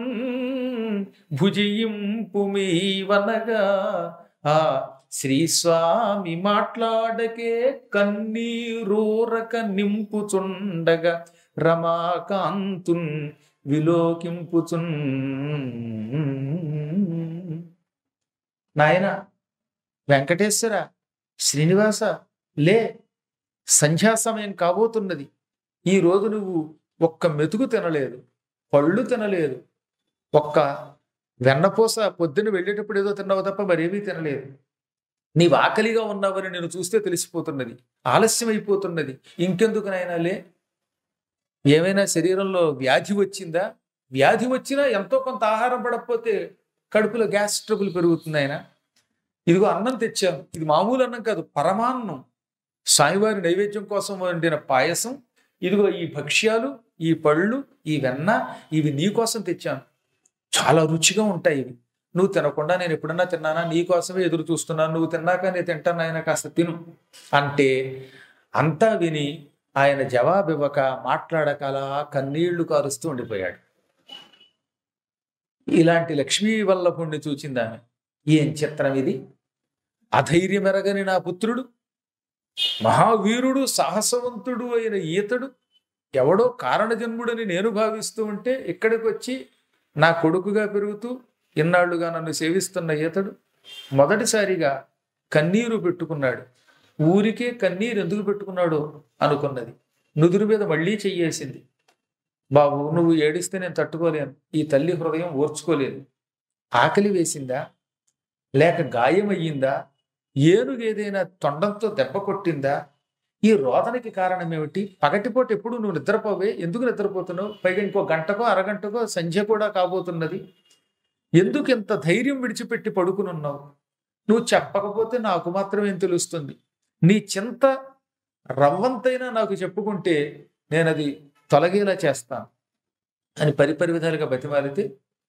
A: భుజింపు మీవనగా. ఆ శ్రీస్వామి మాట్లాడకే కన్నీరూరక నింపుచుండగా, రమాకాంతున్ విలోకింపుచున్. నాయన వెంకటేశ్వర, శ్రీనివాస లే, సంధ్యా సమయం కాబోతున్నది. ఈ రోజు నువ్వు ఒక్క మెతుకు తినలేదు, పళ్ళు తినలేదు, ఒక్క వెన్నపూస పొద్దున్న వెళ్ళేటప్పుడు ఏదో తిన్నావు తప్ప మరేమీ తినలేదు. నీవు ఆకలిగా ఉన్నావని నేను చూస్తే తెలిసిపోతున్నది, ఆలస్యం అయిపోతున్నది. ఇంకెందుకు నాయనా లే. ఏమైనా శరీరంలో వ్యాధి వచ్చిందా? వ్యాధి వచ్చినా ఎంతో కొంత ఆహారం పడకపోతే కడుపులో గ్యాస్ ట్రబుల్ పెరుగుతుంది. ఆయన ఇదిగో అన్నం తెచ్చాం, ఇది మామూలు అన్నం కాదు, పరమాన్నం, స్వామివారి నైవేద్యం కోసం వండిన పాయసం. ఇదిగో ఈ భక్ష్యాలు, ఈ పళ్ళు, ఈ వెన్న, ఇవి నీ కోసం తెచ్చాను. చాలా రుచిగా ఉంటాయి ఇవి. నువ్వు తినకుండా నేను ఎప్పుడన్నా తిన్నానా? నీ కోసమే ఎదురు చూస్తున్నాను, నువ్వు తిన్నాక నేను తింటాను, ఆయన కాస్త తిను అంటే అంతా విని ఆయన జవాబివ్వక మాట్లాడక అలా కన్నీళ్లు కారుస్తూ ఉండిపోయాడు. ఇలాంటి లక్ష్మీ వల్లభుణ్ణి చూచింది ఆమె. ఏం చిత్రం ఇది! అధైర్యమెరగని నా పుత్రుడు, మహావీరుడు, సాహసవంతుడు అయిన ఈతడు ఎవడో కారణజన్ముడని నేను భావిస్తూ ఉంటే ఇక్కడికి వచ్చి నా కొడుకుగా పెరుగుతూ ఇన్నాళ్లుగా నన్ను సేవిస్తున్న ఈతడు మొదటిసారిగా కన్నీరు పెట్టుకున్నాడు. ఊరికే కన్నీరు ఎందుకు పెట్టుకున్నాడో అనుకున్నది. నుదురు మీద మళ్ళీ చెయ్యేసింది. బాబు, నువ్వు ఏడిస్తే నేను తట్టుకోలేను, ఈ తల్లి హృదయం ఓర్చుకోలేదు. ఆకలి వేసిందా, లేక గాయమయ్యిందా, ఏనుగు ఏదైనా తొండంతో దెబ్బ కొట్టిందా? ఈ రోదనకి కారణం ఏమిటి? పగటిపూట ఎప్పుడు నువ్వు నిద్రపోవే, ఎందుకు నిద్రపోతున్నావు? పైగా ఇంకో గంటకో అరగంటకో సంధ్య కూడా కాబోతున్నది. ఎందుకు ఇంత ధైర్యం విడిచిపెట్టి పడుకునున్నావు? నువ్వు చెప్పకపోతే నాకు మాత్రం ఏం తెలుస్తుంది? నీ చింత రవ్వంతైనా నాకు చెప్పుకుంటే నేను అది తొలగేలా చేస్తాను అని పరిపరి విధాలుగా బతిమాలితే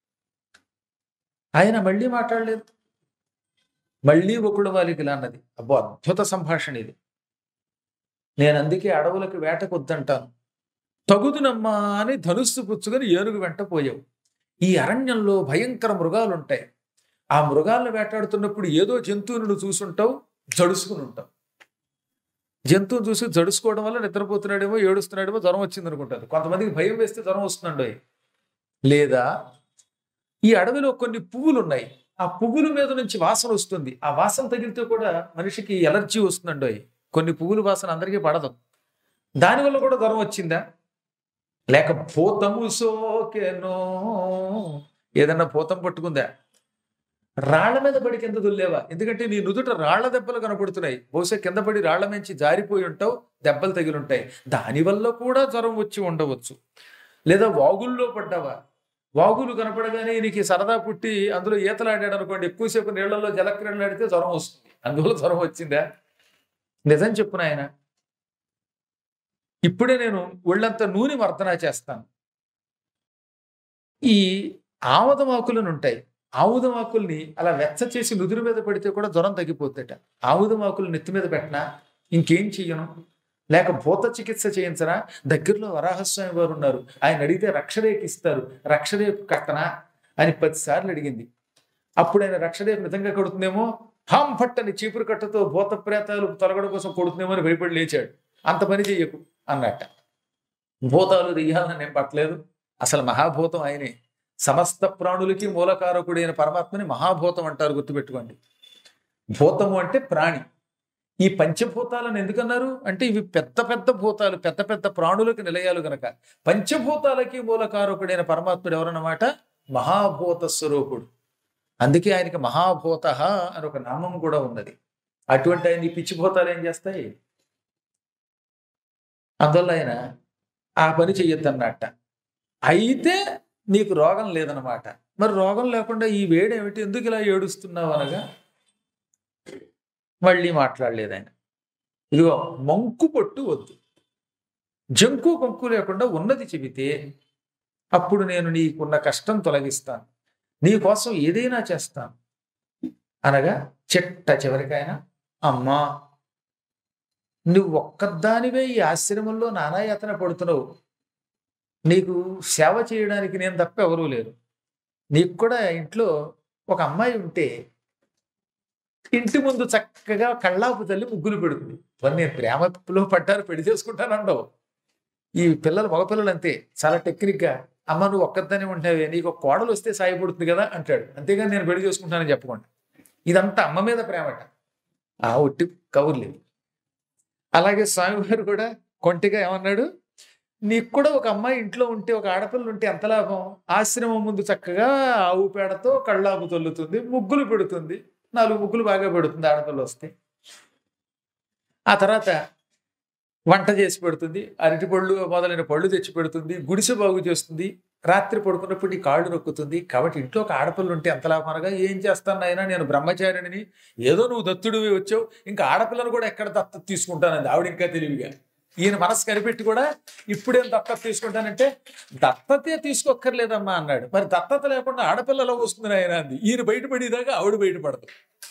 A: ఆయన మళ్ళీ మాట్లాడలేదు. మళ్ళీ ఒకళ్ళు వాళ్ళకి ఇలా అన్నది. అబ్బో, అద్భుత సంభాషణ ఇది. నేను అందుకే అడవులకు వేటకు వద్దంటాను. తగుదునమ్మా అని ధనుస్సు పుచ్చుకొని ఏనుగు వెంట పోయావు. ఈ అరణ్యంలో భయంకర మృగాలు ఉంటాయి. ఆ మృగాలను వేటాడుతున్నప్పుడు ఏదో జంతువులను చూసుంటావు, జడుసుకుని ఉంటావు. జంతువును చూసి జడుసుకోవడం వల్ల నిద్రపోతున్నాడేమో, ఏడుస్తున్నాడేమో, జ్వరం వచ్చింది అనుకుంటారు. కొంతమందికి భయం వేస్తే జ్వరం వస్తుండో. లేదా ఈ అడవిలో కొన్ని పువ్వులు ఉన్నాయి, ఆ పువ్వుల మీద నుంచి వాసన వస్తుంది. ఆ వాసన తగిలితే కూడా మనిషికి ఎలర్జీ వస్తుందండో. కొన్ని పువ్వుల వాసన అందరికీ పడదు, దానివల్ల కూడా జ్వరం వచ్చిందా? లేక భూతము సోకెనో, ఏదన్నా భూతం పట్టుకుందా, రాళ్ల మీద పడి కింద దుల్లేవా, ఎందుకంటే నీ నుదుట రాళ్ల దెబ్బలు కనపడుతున్నాయి, బహుశా కింద పడి రాళ్ల మించి జారిపోయి ఉంటావు, దెబ్బలు తగిలి ఉంటాయి, దానివల్ల కూడా జ్వరం వచ్చి ఉండవచ్చు. లేదా వాగుల్లో పడ్డావా, వాగులు కనపడగానే నీకు సరదా పుట్టి అందులో ఈతలాడాడు అనుకోండి, ఎక్కువసేపు నీళ్లలో జలక్రీడలాడితే జ్వరం వస్తుంది, అందువల్ల జ్వరం వచ్చిందా? నిజం చెప్పు నాయన, ఇప్పుడే నేను ఒళ్ళంతా నూనె మర్దన చేస్తాను. ఈ ఆముదమాకులను ఉంటాయి, ఆముదమాకుల్ని అలా వెచ్చ చేసి నుదురు మీద పెడితే కూడా జ్వరం తగ్గిపోతుందట. ఆముదమాకులు నెత్తి మీద పెట్టినా ఇంకేం చెయ్యను, లేక భూత చికిత్స చేయించరా, దగ్గరలో వరాహస్వామి వారు ఉన్నారు, ఆయన అడిగితే రక్షరేఖ ఇస్తారు, రక్షరేఖ కట్టనా అని 10 సార్లు అడిగింది. అప్పుడు ఆయన రక్షరేఖ నిజంగా కడుతుందేమో, హాం ఫట్టని చీపురు కట్టతో భూత ప్రేతాలు తొలగడం కోసం కొడుతుందేమో అని భయపడి లేచాడు. అంత పని చెయ్యకు అన్నట్ట. భూతాలు దెయ్యాలని నేను పట్టలేదు, అసలు మహాభూతం ఆయనే, సమస్త ప్రాణులకి మూలకారకుడైన పరమాత్మని మహాభూతం అంటారు, గుర్తుపెట్టుకోండి. భూతము అంటే ప్రాణి. ఈ పంచభూతాలను ఎందుకన్నారు అంటే ఇవి పెద్ద పెద్ద భూతాలు, పెద్ద పెద్ద ప్రాణులకు నిలయాలు గనక. పంచభూతాలకి మూలకారకుడైన పరమాత్ముడు ఎవరన్నమాట? మహాభూత స్వరూపుడు. అందుకే ఆయనకి మహాభూత అని ఒక నామం కూడా ఉన్నది. అటువంటి ఆయన ఈ పిచ్చి భూతాలు ఏం చేస్తాయి? అందువల్ల ఆయన ఆ పని చెయ్యొద్దన్నట్ట. అయితే నీకు రోగం లేదనమాట. మరి రోగం లేకుండా ఈ వేడేమిటి, ఎందుకు ఇలా ఏడుస్తున్నావు అనగా మళ్ళీ మాట్లాడలేదు ఆయన. ఇదిగో మంకు పొట్టు వద్దు, జంకు కొంకు లేకుండా ఉన్నది చెబితే అప్పుడు నేను నీకున్న కష్టం తొలగిస్తాను, నీ కోసం ఏదైనా చేస్తాను అనగా చెట్ట చివరికైనా, అమ్మా నువ్వు ఒక్కదానివే ఈ ఆశ్రమంలో నానాయాతన పడుతున్నావు, నీకు సేవ చేయడానికి నేను తప్ప ఎవరూ లేరు, నీకు కూడా ఇంట్లో ఒక అమ్మాయి ఉంటే ఇంటి ముందు చక్కగా కళ్ళాపు తల్లి ముగ్గులు పెడుతుంది. మరి నేను ప్రేమలో పడ్డాను పెళ్లి చేసుకుంటానండవు. ఈ పిల్లలు మగపిల్లలు అంతే, చాలా టెక్నిక్గా అమ్మ నువ్వు ఒక్కదానే ఉంటావే, నీకు ఒక కోడలు వస్తే సాయపడుతుంది కదా అంటాడు, అంతేగాని నేను పెళ్లి చేసుకుంటానని చెప్పకుండా. ఇదంతా అమ్మ మీద ప్రేమట, ఆ ఒట్టి కబుర్లేదు. అలాగే స్వామివారు కూడా కొంటిగా ఏమన్నాడు, నీకు కూడా ఒక అమ్మాయి ఇంట్లో ఉంటే, ఒక ఆడపిల్ల ఉంటే ఎంత లాభం, ఆశ్రమం ముందు చక్కగా ఆవు పేడతో కళ్ళాపు తొల్లుతుంది, ముగ్గులు పెడుతుంది, 4 ముగ్గులు బాగా పెడుతుంది ఆడపిల్ల వస్తే, ఆ తర్వాత వంట చేసి పెడుతుంది, అరటి పళ్ళు మొదలైన పళ్ళు తెచ్చి పెడుతుంది, గుడిసె బాగు చేస్తుంది, రాత్రి పడుకున్నప్పుడు నీ కాళ్ళు నొక్కుతుంది. కాబట్టి ఇంట్లో ఒక ఆడపిల్ల ఉంటే ఎంత లాభం అనగా, ఏం చేస్తాను అయినా నేను బ్రహ్మచారిణిని, ఏదో నువ్వు దత్తుడివి వచ్చావు, ఇంకా ఆడపిల్లను కూడా ఎక్కడ దత్తత తీసుకుంటానంది ఆవిడ ఇంకా తెలివిగా. ఈయన మనసు కనిపెట్టి కూడా ఇప్పుడేం దత్తత తీసుకుంటానంటే, దత్తతే తీసుకోక్కర్లేదమ్మా అన్నాడు. మరి దత్తత లేకుండా ఆడపిల్లలో వస్తుంది ఆయన అంది. ఈయన బయటపడేదాకా ఆవిడ బయటపడదు.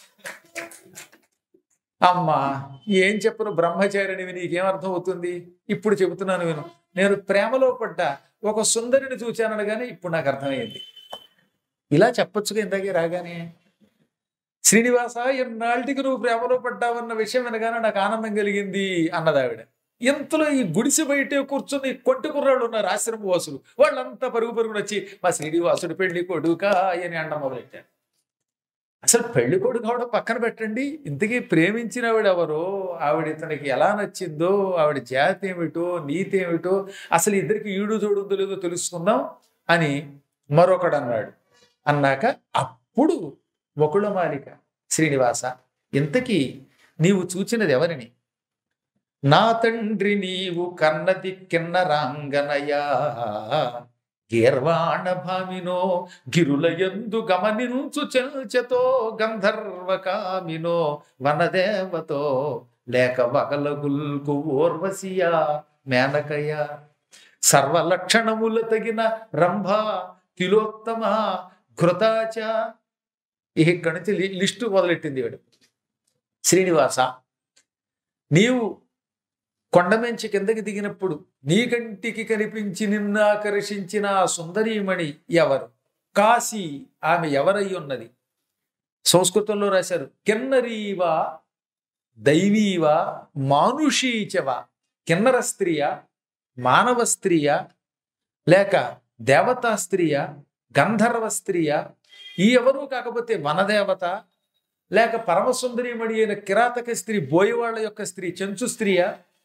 A: అమ్మా ఏం చెప్పను బ్రహ్మచారినివి, నీకేమర్థం అవుతుంది? ఇప్పుడు చెబుతున్నాను విను. నేను ప్రేమలో పడ్డా, ఒక సుందరిని చూచానగానే ఇప్పుడు నాకు అర్థమైంది. ఇలా చెప్పొచ్చుగా ఇందాకే రాగానే, శ్రీనివాస ఎన్నాళ్ళకి నువ్వు ప్రేమలో పడ్డావన్న విషయం వినగానే నాకు ఆనందం కలిగింది అన్నదావిడ. ఇంతలో ఈ గుడిసె బయటే కూర్చుని కొంటి కుర్రాళ్ళు ఉన్నారు, ఆశ్రమ వాసులు, వాళ్ళంతా పరుగు పరుగున వచ్చి మా శ్రీనివాసుడు పెళ్లి కొడుకా అని అండ మొదలెట్టారు. అసలు పెళ్లి కొడుకు ఆవిడ పక్కన పెట్టండి, ఇంతకీ ప్రేమించిన ఆవిడ ఎవరో, ఆవిడ ఇతనికి ఎలా నచ్చిందో, ఆవిడ జాతి ఏమిటో, నీతి ఏమిటో, అసలు ఇద్దరికి ఈడు జోడుందో లేదో తెలుసుకుందాం అని మరొకడు అన్నాడు. అన్నాక అప్పుడు వకుళమాలిక, శ్రీనివాస ఇంతకీ నీవు చూచినది ఎవరిని? నా తండ్రి నీవు కన్నది కిన్నరాంగనయా, గీర్వాణ భామినో గిరులయందు గమనించు చెల్చతో, గంధర్వకామినో వనదేవతో, లేక వగలగుల్కు ఓర్వశియా మేనకయా, సర్వలక్షణముల తగిన రంభ తిలోత్తమ ఘృతాచ. ఇక్కడి నుంచి లిస్టు మొదలెట్టింది వాడు. శ్రీనివాస నీవు కొండమెంచి కిందకి దిగినప్పుడు నీ కంటికి కనిపించి నిన్ను ఆకర్షించిన ఆ సుందరీమణి ఎవరు? కాశీ ఆమె ఎవరై ఉన్నది? సంస్కృతంలో రాశారు, కిన్నరీవా దైవీవా మానుషీచవా. కిన్నర స్త్రీయ, మానవ స్త్రీయ, లేక దేవతా స్త్రీయ, గంధర్వ స్త్రీయ, ఈ ఎవరు కాకపోతే వనదేవత, లేక పరమసుందరీమణి అయిన కిరాతక స్త్రీ, బోయవాళ్ల యొక్క స్త్రీ, చెంచు స్త్రీయ,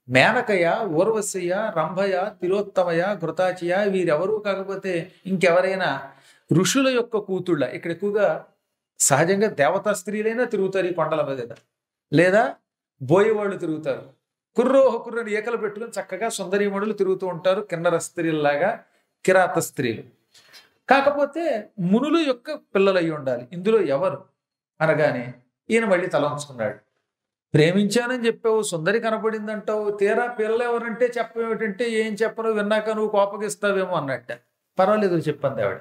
A: మేనకయ, ఊర్వశయ, రంభయ, తిలోత్తమయ, ఘృతాచియ వీరెవరూ కాకపోతే ఇంకెవరైనా ఋషుల యొక్క కూతుళ్ళ. ఇక్కడ ఎక్కువగా సహజంగా దేవతా స్త్రీలైనా తిరుగుతారు ఈ కొండల మీద, లేదా బోయేవాళ్ళు తిరుగుతారు. కుర్రోని ఏకలు పెట్టుకుని చక్కగా సుందరీమణులు తిరుగుతూ ఉంటారు, కిన్నర స్త్రీల్లాగా, కిరాత స్త్రీలు. కాకపోతే మునులు యొక్క పిల్లలు అయి ఉండాలి. ఇందులో ఎవరు అనగానే ఈయన మళ్ళీ తలంచుకున్నాడు. ప్రేమించానని చెప్పావు, సుందరి కనపడిందంటావు, తీరా పిల్లలు ఎవరంటే చెప్పేమిటంటే ఏం చెప్పను, విన్నాక నువ్వు కోపగిస్తావేమో అన్నట్ట. పర్వాలేదు చెప్పండి ఆవిడ.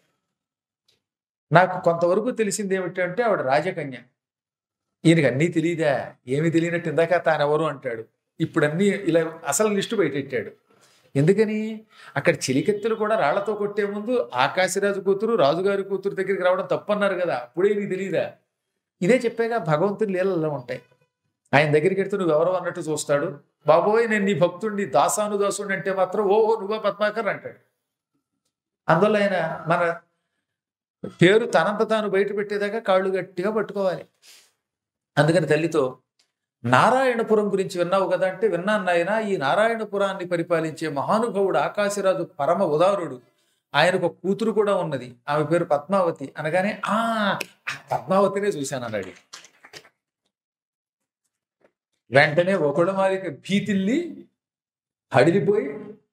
A: నాకు కొంతవరకు తెలిసింది ఏమిటంటే ఆవిడ రాజకన్య. ఈయనకి అన్నీ తెలియదా, ఏమి తెలియనట్టు ఇందాక తానెవరు అంటాడు. ఇప్పుడు అన్నీ ఇలా అసలు లిస్టు బయటెట్టాడు. ఎందుకని అక్కడ చెలికెత్తులు కూడా రాళ్లతో కొట్టే ముందు ఆకాశరాజు కూతురు రాజుగారి కూతురు దగ్గరికి రావడం తప్పన్నారు కదా, అప్పుడే నీకు తెలియదా? ఇదే చెప్పాగా భగవంతుని లీలల్లో ఉంటాయి. ఆయన దగ్గరికి వెళ్తే నువ్వెవరో అన్నట్టు చూస్తాడు. బాబోయ్ నేను నీ భక్తుడిని, దాసానుదాసుడిని అంటే మాత్రం ఓహో నువ్వా పద్మాకర్ అంటాడు. అందువల్ల ఆయన మన పేరు తనంత తాను బయట పెట్టేదాకా కాళ్ళు గట్టిగా పట్టుకోవాలి. అందుకని తల్లితో నారాయణపురం గురించి విన్నావు కదా అంటే, విన్నాను నాయన. ఈ నారాయణపురాన్ని పరిపాలించే మహానుభావుడు ఆకాశరాజు పరమ ఉదారుడు. ఆయనకు ఒక కూతురు కూడా ఉన్నది, ఆమె పేరు పద్మావతి. అనగానే ఆ పద్మావతినే చూశాను అన్నాడు. వెంటనే ఒకడు మారికి భీతిల్లి హడిలిపోయి,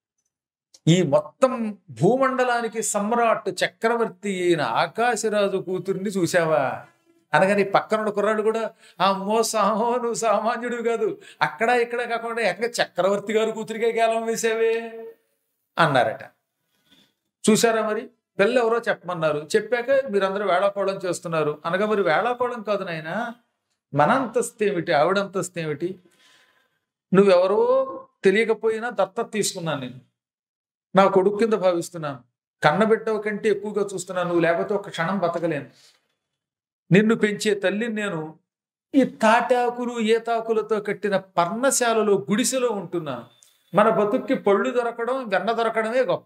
A: ఈ మొత్తం భూమండలానికి సమ్రాట్ చక్రవర్తి అయిన ఆకాశరాజు కూతుర్ని చూశావా అనగానే పక్కనున్న కుర్రాడు కూడా అమ్మో సామో నువ్వు సామాన్యుడు కాదు, అక్కడ ఇక్కడ కాకుండా ఎక్కడ చక్రవర్తి గారు కూతురికే గేలం వేసావే అన్నారట. చూసారా మరి పిల్ల ఎవరో చెప్పమన్నారు, చెప్పాక మీరందరూ వేళాకోళం చేస్తున్నారు అనగా మరి వేళాకోళం కాదు నాయన, మన అంతస్తు ఏమిటి, ఆవిడంతస్తు ఏమిటి? నువ్వెవరో తెలియకపోయినా దత్తత తీసుకున్నాను, నేను నా కొడుకు కింద భావిస్తున్నాను, కన్నబిడ్డ కంటే ఎక్కువగా చూస్తున్నాను, నువ్వు లేకపోతే ఒక క్షణం బతకలేను. నిన్ను పెంచే తల్లిని నేను ఈ తాటాకులు ఏతాకులతో కట్టిన పర్ణశాలలో గుడిసెలో ఉంటున్నాను. మన బతుక్కి పళ్ళు దొరకడం వెన్న దొరకడమే గొప్ప.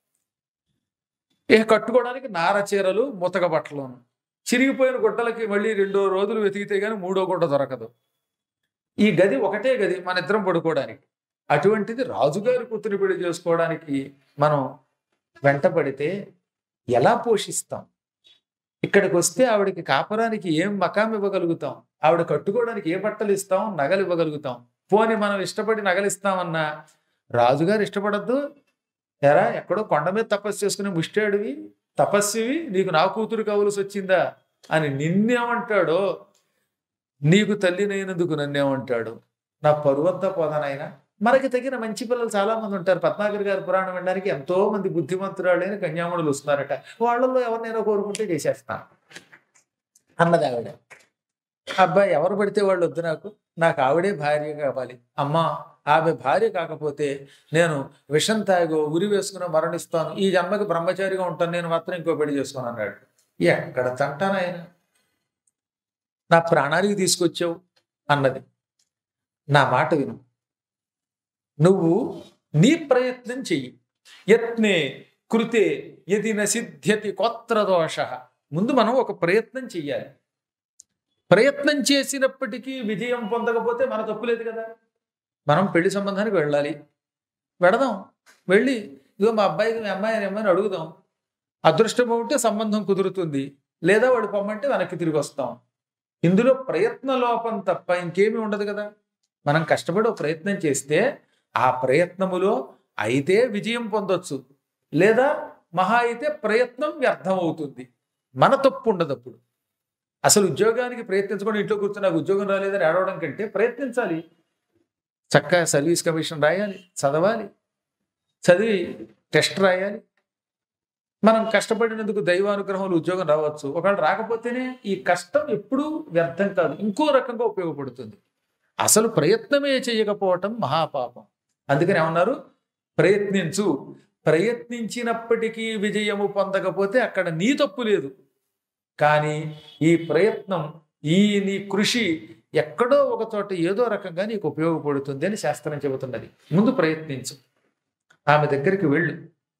A: కట్టుకోవడానికి నార చీరలు ముతక బట్టలను, చిరిగిపోయిన గుడ్డలకి మళ్ళీ 2 రోజులు వెతికితే గానీ 3వ గుడ్డ దొరకదు. ఈ గది ఒకటే గది మన ఇద్దరం పడుకోవడానికి. అటువంటిది రాజుగారి కూతురు పెళ్లి చేసుకోవడానికి మనం వెంటపడితే ఎలా పోషిస్తాం? ఇక్కడికి వస్తే ఆవిడకి కాపరానికి ఏం మకాం ఇవ్వగలుగుతాం? ఆవిడ కట్టుకోవడానికి ఏ బట్టలు ఇస్తాం, నగలు ఇవ్వగలుగుతాం? పోని మనం ఇష్టపడి నగలిస్తామన్నా రాజుగారు ఇష్టపడద్దు. ఎరా ఎక్కడో కొండ మీద తపస్సు చేసుకుని ముష్టాడివి, తపస్వివి, నీకు నా కూతురు కావలసి వచ్చిందా అని నిన్నేమంటాడో, నీకు తల్లినైనందుకు నన్నేమంటాడు. నా పరువంతా పోదానైనా. మనకి తగిన మంచి పిల్లలు చాలా మంది ఉంటారు. పద్మాకర్ గారి పురాణం వినడానికి ఎంతో మంది బుద్ధిమంతురాలైన కన్యాముడులు వస్తున్నారట. వాళ్ళల్లో ఎవరినైనా కోరుకుంటే చేసేస్తాను అన్నది ఆవిడ. అబ్బాయి ఎవరు పడితే వాళ్ళు వద్దు, నాకు ఆవిడే భార్య కావాలి. అమ్మా ఆమె భార్య కాకపోతే నేను విషం తాగో ఉరి వేసుకుని మరణిస్తాను, ఈ జన్మకి బ్రహ్మచారిగా ఉంటాను, నేను మాత్రం ఇంకో పెళ్లి చేసుకుని అన్నాడు. ఎక్కడ తంటానాయన, నా ప్రాణానికి తీసుకొచ్చావు అన్నది. నా మాట విను, నువ్వు నీ ప్రయత్నం చెయ్యి. యత్నే కృతే యది న సిద్ధ్యతి కోత్ర దోష. ముందు మనం ఒక ప్రయత్నం చెయ్యాలి. ప్రయత్నం చేసినప్పటికీ విజయం పొందకపోతే మన తప్పు లేదు కదా. మనం పెళ్లి సంబంధానికి వెళ్ళాలి, వెడదాం, వెళ్ళి ఇదిగో మా అబ్బాయికి మీ అమ్మాయిని ఏమని అడుగుదాం. అదృష్టం ఉంటే సంబంధం కుదురుతుంది, లేదా వాడు పొమ్మంటే వెనక్కి తిరిగి వస్తాం. ఇందులో ప్రయత్న లోపం తప్ప ఇంకేమీ ఉండదు కదా. మనం కష్టపడి ఒక ప్రయత్నం చేస్తే ఆ ప్రయత్నములో అయితే విజయం పొందొచ్చు, లేదా మహా అయితే ప్రయత్నం వ్యర్థం అవుతుంది. మన తప్పు ఉండదు అప్పుడు. అసలు ఉద్యోగానికి ప్రయత్నించకుండా ఇంట్లో కూర్చొని నాకు ఉద్యోగం రాలేదని ఏడవడం కంటే ప్రయత్నించాలి. చక్కగా సర్వీస్ కమిషన్ రాయాలి, చదవాలి, చదివి టెస్ట్ రాయాలి. మనం కష్టపడినందుకు దైవానుగ్రహంలో ఉద్యోగం రావచ్చు. ఒకవేళ రాకపోతేనే ఈ కష్టం ఎప్పుడూ వ్యర్థం కాదు, ఇంకో రకంగా ఉపయోగపడుతుంది. అసలు ప్రయత్నమే చేయకపోవటం మహాపాపం. అందుకని ఏమన్నారు, ప్రయత్నించు. ప్రయత్నించినప్పటికీ విజయము పొందకపోతే అక్కడ నీ తప్పు లేదు. కానీ ఈ ప్రయత్నం, ఈ నీ కృషి ఎక్కడో ఒక చోట ఏదో రకంగా నీకు ఉపయోగపడుతుంది అని శాస్త్రం చెబుతున్నది. ముందు ప్రయత్నించు, ఆమె దగ్గరికి వెళ్ళు.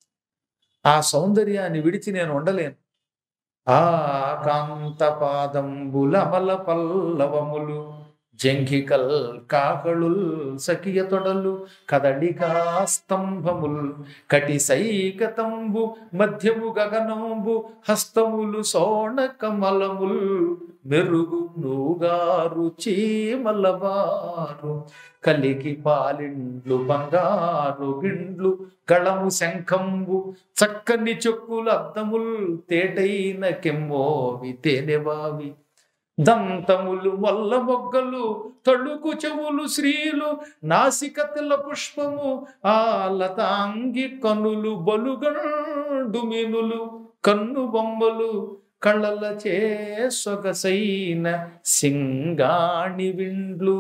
A: ఆ సౌందర్యాన్ని విడిచి నేను ఉండలేను. ఆ కాంత పాదంబుల అమల పల్లవములు జంఘికల్ కాకళుల్ సఖియ తొడలు కదడికా స్తంభముల్ కటి సైకతంబు మధ్యము గగనంబు హస్తములు సోణ కమలముల్ మెరుగు నూగారు చీమలవారు కలికి పాలిండ్లు బంగారు గిండ్లు గళము శంఖంబు చక్కని చెక్కులు అద్దముల్ తేటైన కెమ్మోవి తేనెవావి దంతములు మొల్ల మొగ్గలు తళుకు చెవులు శ్రీలు నాసికతల పుష్పము ఆ లతాంగి కనులు బలుగండు మీనులు కన్ను బొమ్మలు కళ్ళల చే సొగసైన సింగాణి విండ్లు.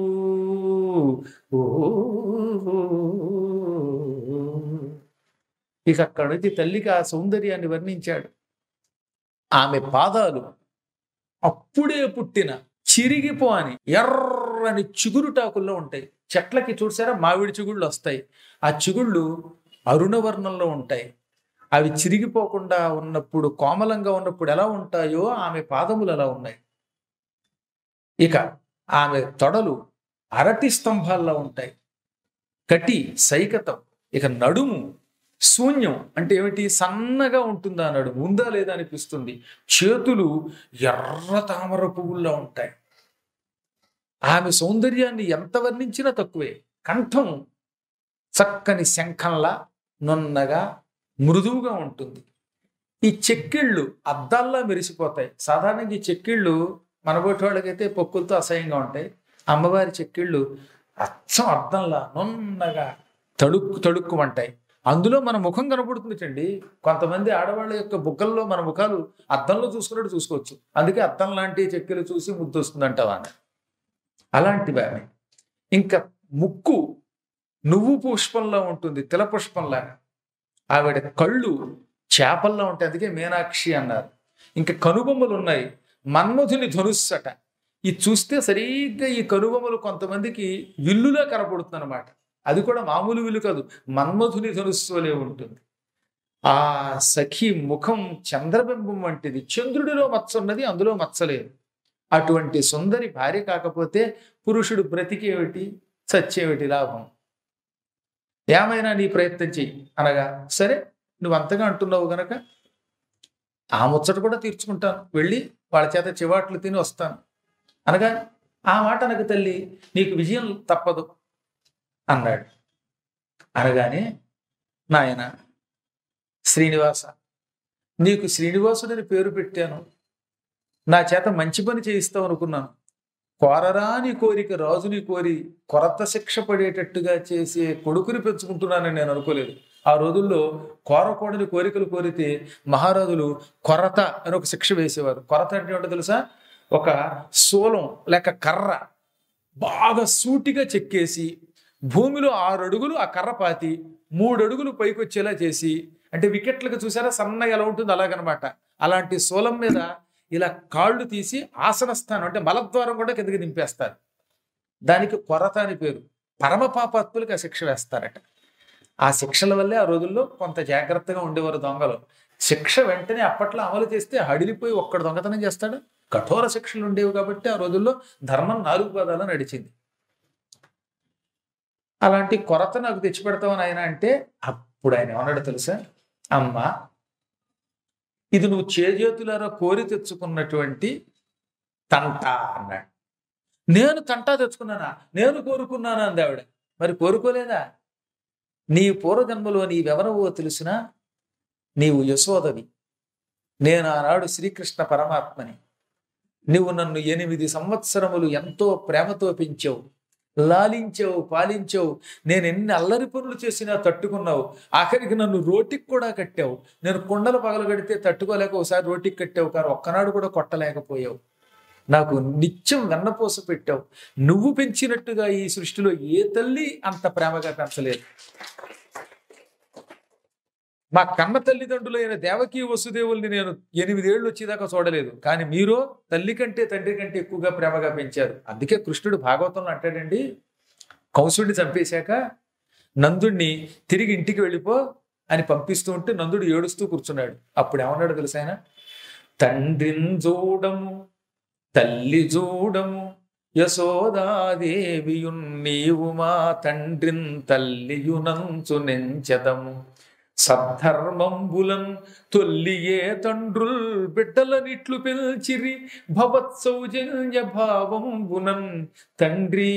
A: ఇక అక్కడి నుంచి తల్లికి ఆ సౌందర్యాన్ని వర్ణించాడు. ఆమె పాదాలు అప్పుడే పుట్టిన చిరిగిపోని ఎర్రని చిగురుటాకుల్లో ఉంటాయి. చెట్లకి చూసారా మామిడి చిగుళ్ళు వస్తాయి. ఆ చిగుళ్ళు అరుణవర్ణంలో ఉంటాయి. అవి చిరిగిపోకుండా ఉన్నప్పుడు, కోమలంగా ఉన్నప్పుడు ఎలా ఉంటాయో ఆమె పాదములు అలా ఉన్నాయి. ఇక ఆమె తొడలు అరటి స్తంభాల్లో ఉంటాయి. కటి సైకతం. ఇక నడుము శూన్యం అంటే ఏమిటి? సన్నగా ఉంటుందా నడుము, ఉందా లేదా అనిపిస్తుంది. చేతులు ఎర్ర తామర పువ్వుల్లో ఉంటాయి. ఆమె సౌందర్యాన్ని ఎంత వర్ణించినా తక్కువే. కంఠం చక్కని శంఖంలా నున్నగా మృదువుగా ఉంటుంది. ఈ చెక్కిళ్ళు అద్దాల్లా మెరిసిపోతాయి. సాధారణంగా ఈ చెక్కిళ్ళు మనబోటి వాళ్ళకైతే పొక్కులతో అసహ్యంగా ఉంటాయి. అమ్మవారి చెక్కిళ్ళు అచ్చం అద్దంలా నున్నగా తడుక్కుమంటాయి. అందులో మన ముఖం కనపడుతుందండి. కొంతమంది ఆడవాళ్ళ యొక్క బుగ్గల్లో మన ముఖాలు అద్దంలో చూసుకున్నట్టు చూసుకోవచ్చు. అందుకే అద్దం లాంటి చెక్కిలు చూసి ముద్దు వస్తుందంటావా అని. అలాంటివి ఆమె. ఇంకా ముక్కు నువ్వు పుష్పంలో ఉంటుంది, తిల పుష్పంలాగా. ఆవిడ కళ్ళు చేపల్లో ఉంటాయి, అందుకే మీనాక్షి అన్నారు. ఇంకా కనుబొమ్మలు ఉన్నాయి, మన్మధుని ధనుస్సట. ఇది చూస్తే సరిగ్గా ఈ కనుబొమ్మలు కొంతమందికి విల్లులా కనపడుతుంది అనమాట. అది కూడా మామూలు విల్లు కాదు, మన్మధుని ధనుస్సు వలె ఉంటుంది. ఆ సఖి ముఖం చంద్రబింబం వంటిది. చంద్రుడిలో మచ్చ ఉన్నది, అందులో మచ్చలేదు. అటువంటి సుందరి భార్య కాకపోతే పురుషుడు బ్రతికేమిటి, చచ్చేమిటి లాభం? ఏమైనా నీ ప్రయత్నం చెయ్యి అనగా, సరే నువ్వు అంతగా అంటున్నావు గనక ఆ ముచ్చట కూడా తీర్చుకుంటాను, వెళ్ళి వాళ్ళ చేత చివాట్లు తిని వస్తాను అనగా, ఆ మాట అనకు తల్లి, నీకు విజయం తప్పదు అన్నాడు. అనగానే, నాయన శ్రీనివాస, నీకు శ్రీనివాసుడని పేరు పెట్టాను, నా చేత మంచి పని చేయిస్తావు అనుకున్నాను. కోరరాని కోరిక రాజుని కోరి కొరత శిక్ష పడేటట్టుగా చేసే కొడుకుని పెంచుకుంటున్నానని నేను అనుకోలేదు. ఆ రోజుల్లో కోరకూడని కోరికలు కోరితే మహారాజులు కొరత అని ఒక శిక్ష వేసేవారు. కొరత అంటే ఏంటో తెలుసా? ఒక శూలం లేక కర్ర బాగా సూటిగా చెక్కేసి భూమిలో 6 అడుగులు ఆ కర్ర పాతి 3 అడుగులు పైకి వచ్చేలా చేసి, అంటే వికెట్లకు చూసారా సన్నగా ఎలా ఉంటుంది అలాగనమాట. అలాంటి శూలం మీద ఇలా కాళ్ళు తీసి ఆసనస్థానం అంటే మలద్వారం కూడా కిందకి దింపేస్తారు. దానికి కొరత అని పేరు. పరమ పాపాత్ములకు ఆ శిక్ష వేస్తారట. ఆ శిక్షల వల్లే ఆ రోజుల్లో కొంత జాగ్రత్తగా ఉండేవారు దొంగలు. శిక్ష వెంటనే అప్పట్లో అమలు చేస్తే హడిలిపోయి ఒక్కడు దొంగతనం చేస్తాడు. కఠోర శిక్షలు ఉండేవి కాబట్టి ఆ రోజుల్లో ధర్మం 4 పాదాలు నడిచింది. అలాంటి కొరత నాకు తెచ్చిపెడతావని ఆయన అంటే, అప్పుడు ఆయన ఏమన్నాడు తెలుసా? అమ్మా, ఇది నువ్వు చేజేతులారా కోరి తెచ్చుకున్నటువంటి తంట అన్నాడు. నేను తంటా తెచ్చుకున్నానా? నేను కోరుకున్నానా అంది ఆవిడ. మరి కోరుకోలేదా? నీ పూర్వజన్మలో నీవెవరవో తెలిసినా నీవు యశోదవి, నేను ఆనాడు శ్రీకృష్ణ పరమాత్మని. నువ్వు నన్ను 8 సంవత్సరములు ఎంతో ప్రేమతో పెంచావు, లాలించావు, పాలించావు. నేను ఎన్ని అల్లరి పనులు చేసినా తట్టుకున్నావు. ఆఖరికి నన్ను రోటికి కూడా కట్టావు. నేను కుండలు పగలగడితే తట్టుకోలేక ఒకసారి రోటికి కట్టావు, కానీ ఒక్కనాడు కూడా కొట్టలేకపోయావు. నాకు నిత్యం వెన్నపూస పెట్టావు. నువ్వు పెంచినట్టుగా ఈ సృష్టిలో ఏ తల్లి అంత ప్రేమగా పెంచలేదు. మా కన్న తల్లిదండ్రులైన దేవకీ వసుదేవుల్ని నేను 8 ఏళ్ళు వచ్చేదాకా చూడలేదు, కానీ మీరు తల్లి కంటే తండ్రి కంటే ఎక్కువగా ప్రేమగా పెంచారు. అందుకే కృష్ణుడు భాగవతంలో అంటాడండి, కంసుడిని చంపేశాక నందుడిని తిరిగి ఇంటికి వెళ్ళిపో అని పంపిస్తూ ఉంటే నందుడు ఏడుస్తూ కూర్చున్నాడు. అప్పుడు ఏమన్నాడు తెలుసాయన? తండ్రిని చూడము, తల్లి చూడము, యశోదాదేవియున్ నీవు మా తండ్రిన్ తల్లియునంచు నెంచెదము సద్ధర్మంబులం తొల్లియే తండ్రుల్ బిడ్డలనిట్లు పెంచిరి భవత్ సౌజన్య భావంబునం తండ్రి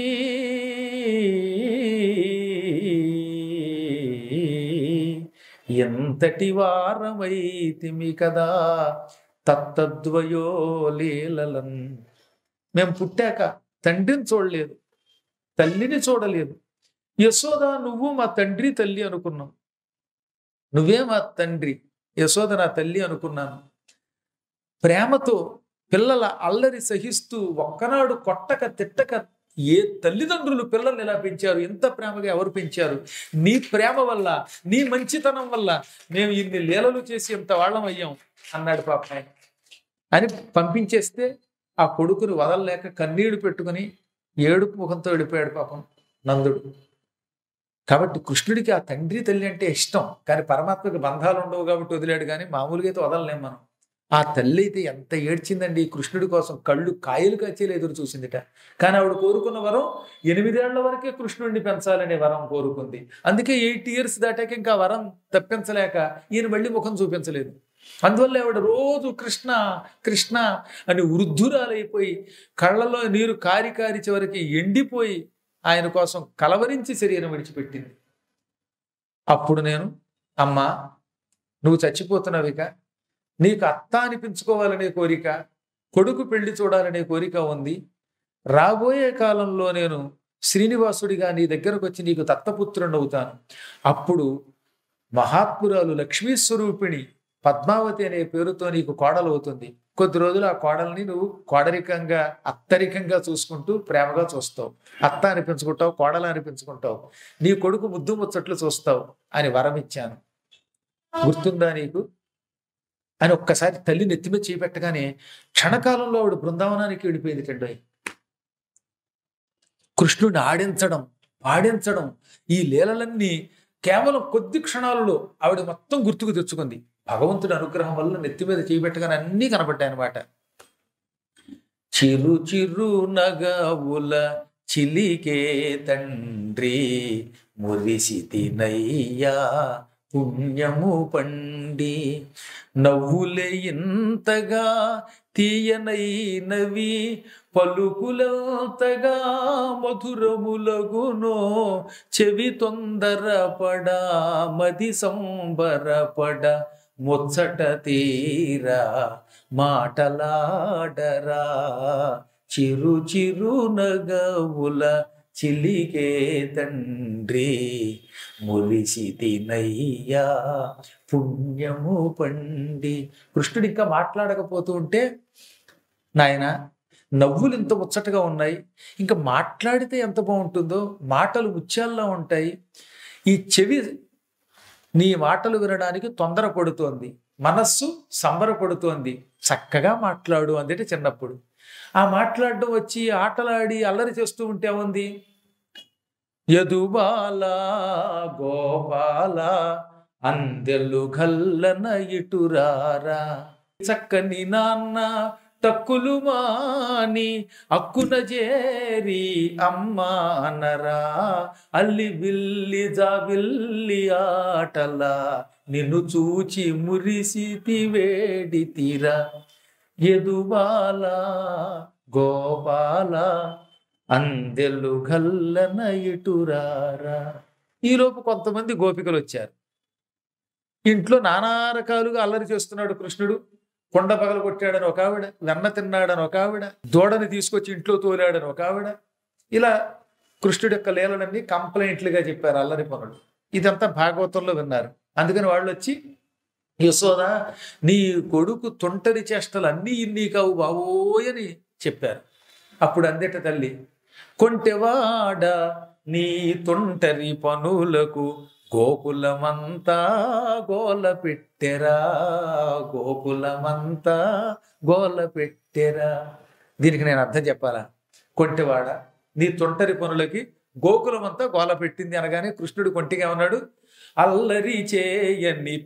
A: ఎంతటి వారమైతిమి కదా తత్తద్వయో లీలలన్. మేము పుట్టాక తండ్రిని చూడలేదు, తల్లిని చూడలేదు. యశోద నువ్వు మా తండ్రి తల్లి అనుకున్నాం, నువ్వే మా తండ్రి, యశోద నా తల్లి అనుకున్నాను. ప్రేమతో పిల్లల అల్లరి సహిస్తూ ఒక్కనాడు కొట్టక తిట్టక ఏ తల్లిదండ్రులు పిల్లల్ని ఎలా పెంచారు, ఎంత ప్రేమగా ఎవరు పెంచారు? నీ ప్రేమ వల్ల, నీ మంచితనం వల్ల మేము ఇన్ని లీలలు చేసి ఇంత వాళ్ళం అయ్యాం అన్నాడు పాప ఆయన. అని పంపించేస్తే ఆ కొడుకుని వదలలేక కన్నీళ్లు పెట్టుకుని ఏడుపు ముఖంతో వెళ్ళిపోయాడు పాపం నందుడు. కాబట్టి కృష్ణుడికి ఆ తండ్రి తల్లి అంటే ఇష్టం, కానీ పరమాత్మకి బంధాలు ఉండవు కాబట్టి వదిలాడు. కానీ మామూలుగా అయితే వదలలేం మనం. ఆ తల్లి అయితే ఎంత ఏడ్చిందండి కృష్ణుడి కోసం, కళ్ళు కాయలు కాచేలు ఎదురు చూసిందిట. కానీ ఆవిడ కోరుకున్న వరం 8 ఏళ్ల వరకే కృష్ణుడిని పెంచాలనే వరం కోరుకుంది. అందుకే 8 years దాటాక ఇంకా వరం తప్పించలేక ఈయన మళ్ళీ ముఖం చూపించలేదు. అందువల్ల ఆవిడ రోజు కృష్ణ కృష్ణ అని వృద్ధురాలైపోయి కళ్ళలో నీరు కారి కారి చివరికి ఎండిపోయి ఆయన కోసం కలవరించి శరీరం విడిచిపెట్టింది. అప్పుడు నేను, అమ్మా నువ్వు చచ్చిపోతున్నావిక, నీకు అత్త అనిపించుకోవాలనే కోరిక, కొడుకు పెళ్లి చూడాలనే కోరిక ఉంది. రాబోయే కాలంలో నేను శ్రీనివాసుడిగా నీ దగ్గరకు వచ్చి నీకు దత్తపుత్రుని అవుతాను. అప్పుడు మహాత్మురాలు లక్ష్మీ స్వరూపిణి పద్మావతి అనే పేరుతో నీకు కోడలు అవుతుంది. కొద్ది రోజులు ఆ కోడల్ని నువ్వు కోడరికంగా అత్తరికంగా చూసుకుంటూ ప్రేమగా చూస్తావు, అత్త అనిపించుకుంటావు, కోడలు అనిపించుకుంటావు, నీ కొడుకు ముద్దు ముచ్చట్లు చూస్తావు అని వరం ఇచ్చాను, గుర్తుందా నీకు అని ఒక్కసారి తల్లి నెత్తిమీద చేపెట్టగానే క్షణకాలంలో ఆవిడ బృందావనానికి వెళ్ళిపోయింది. టెండోయ్ కృష్ణుడిని ఆడించడం పాడించడం ఈ లీలలన్నీ కేవలం కొద్ది క్షణాలలో ఆవిడ మొత్తం గుర్తుకు తెచ్చుకుంది. భగవంతుడి అనుగ్రహం వల్ల నెత్తి మీద చేయబెట్టగానే అన్నీ కనబడ్డాయి అన్నమాట. చిరు చిరు నగవుల చిలికే తండ్రి మురిసితినయ్యా పుణ్యము పండి నవ్వులే ఇంతగా తీయనైనవి పలుకులంతగా మధురములగునో చెవి తొందరపడా మది సంబరపడ ముచ్చట తీరా మాటలాడరా చిరు చిరు నగవుల చిలికే తండ్రి మురిసితినయ్యా పుణ్యము పండి. కృష్ణుడు ఇంకా మాట్లాడకపోతూ ఉంటే, నాయన నవ్వులు ఇంత ముచ్చటగా ఉన్నాయి, ఇంకా మాట్లాడితే ఎంత బాగుంటుందో, మాటలు ముత్యాల్లో ఉంటాయి, ఈ చెవి నీ మాటలు వినడానికి తొందరపడుతోంది, మనస్సు సంబరపడుతోంది, చక్కగా మాట్లాడు అందుకే చిన్నప్పుడు. ఆ మాట్లాడడం వచ్చి ఆటలాడి అల్లరి చేస్తూ ఉంటే ఉంది, యదుబాల గోపాల అందెలు గల్లన ఇటురారా చక్కని నాన్న టక్కులు మాని అక్కున చేరి అమ్మానరా అల్లి విల్లి జావిల్లి ఆటల నిన్ను చూచి మురిసితి వేడితిరా యదుబాల గోపాల అందెలు గల్లన ఇటురారా. ఈలోపు కొంతమంది గోపికలు వచ్చారు. ఇంట్లో నానా రకాలుగా అల్లరి చేస్తున్నాడు కృష్ణుడు. కొండ పగలు కొట్టాడని ఒక ఆవిడ, వెన్న తిన్నాడని ఒక ఆవిడ, దూడని తీసుకొచ్చి ఇంట్లో తోలాడని ఒక ఆవిడ. ఇలా కృష్ణుడి యొక్క లీలలన్నీ కంప్లైంట్లుగా చెప్పారు అల్లరి పనులు. ఇదంతా భాగవతంలో విన్నారు. అందుకని వాళ్ళు వచ్చి, యశోద నీ కొడుకు తొంటరి చేష్టలు అన్నీ ఇన్ని కావు బావోయని చెప్పారు. అప్పుడు అందట తల్లి, కొంటెవాడ నీ తొంటరి పనులకు గోకులమంతా గోల పెట్టెరా గోకులమంతా గోల పెట్టెరా. దీనికి నేను అర్థం చెప్పాలా? కొంటెవాడ నీ తొంటరి పనులకి గోకులమంతా గోల పెట్టింది అనగానే కృష్ణుడు కొంటిగా ఉన్నాడు, అల్లరి చేయని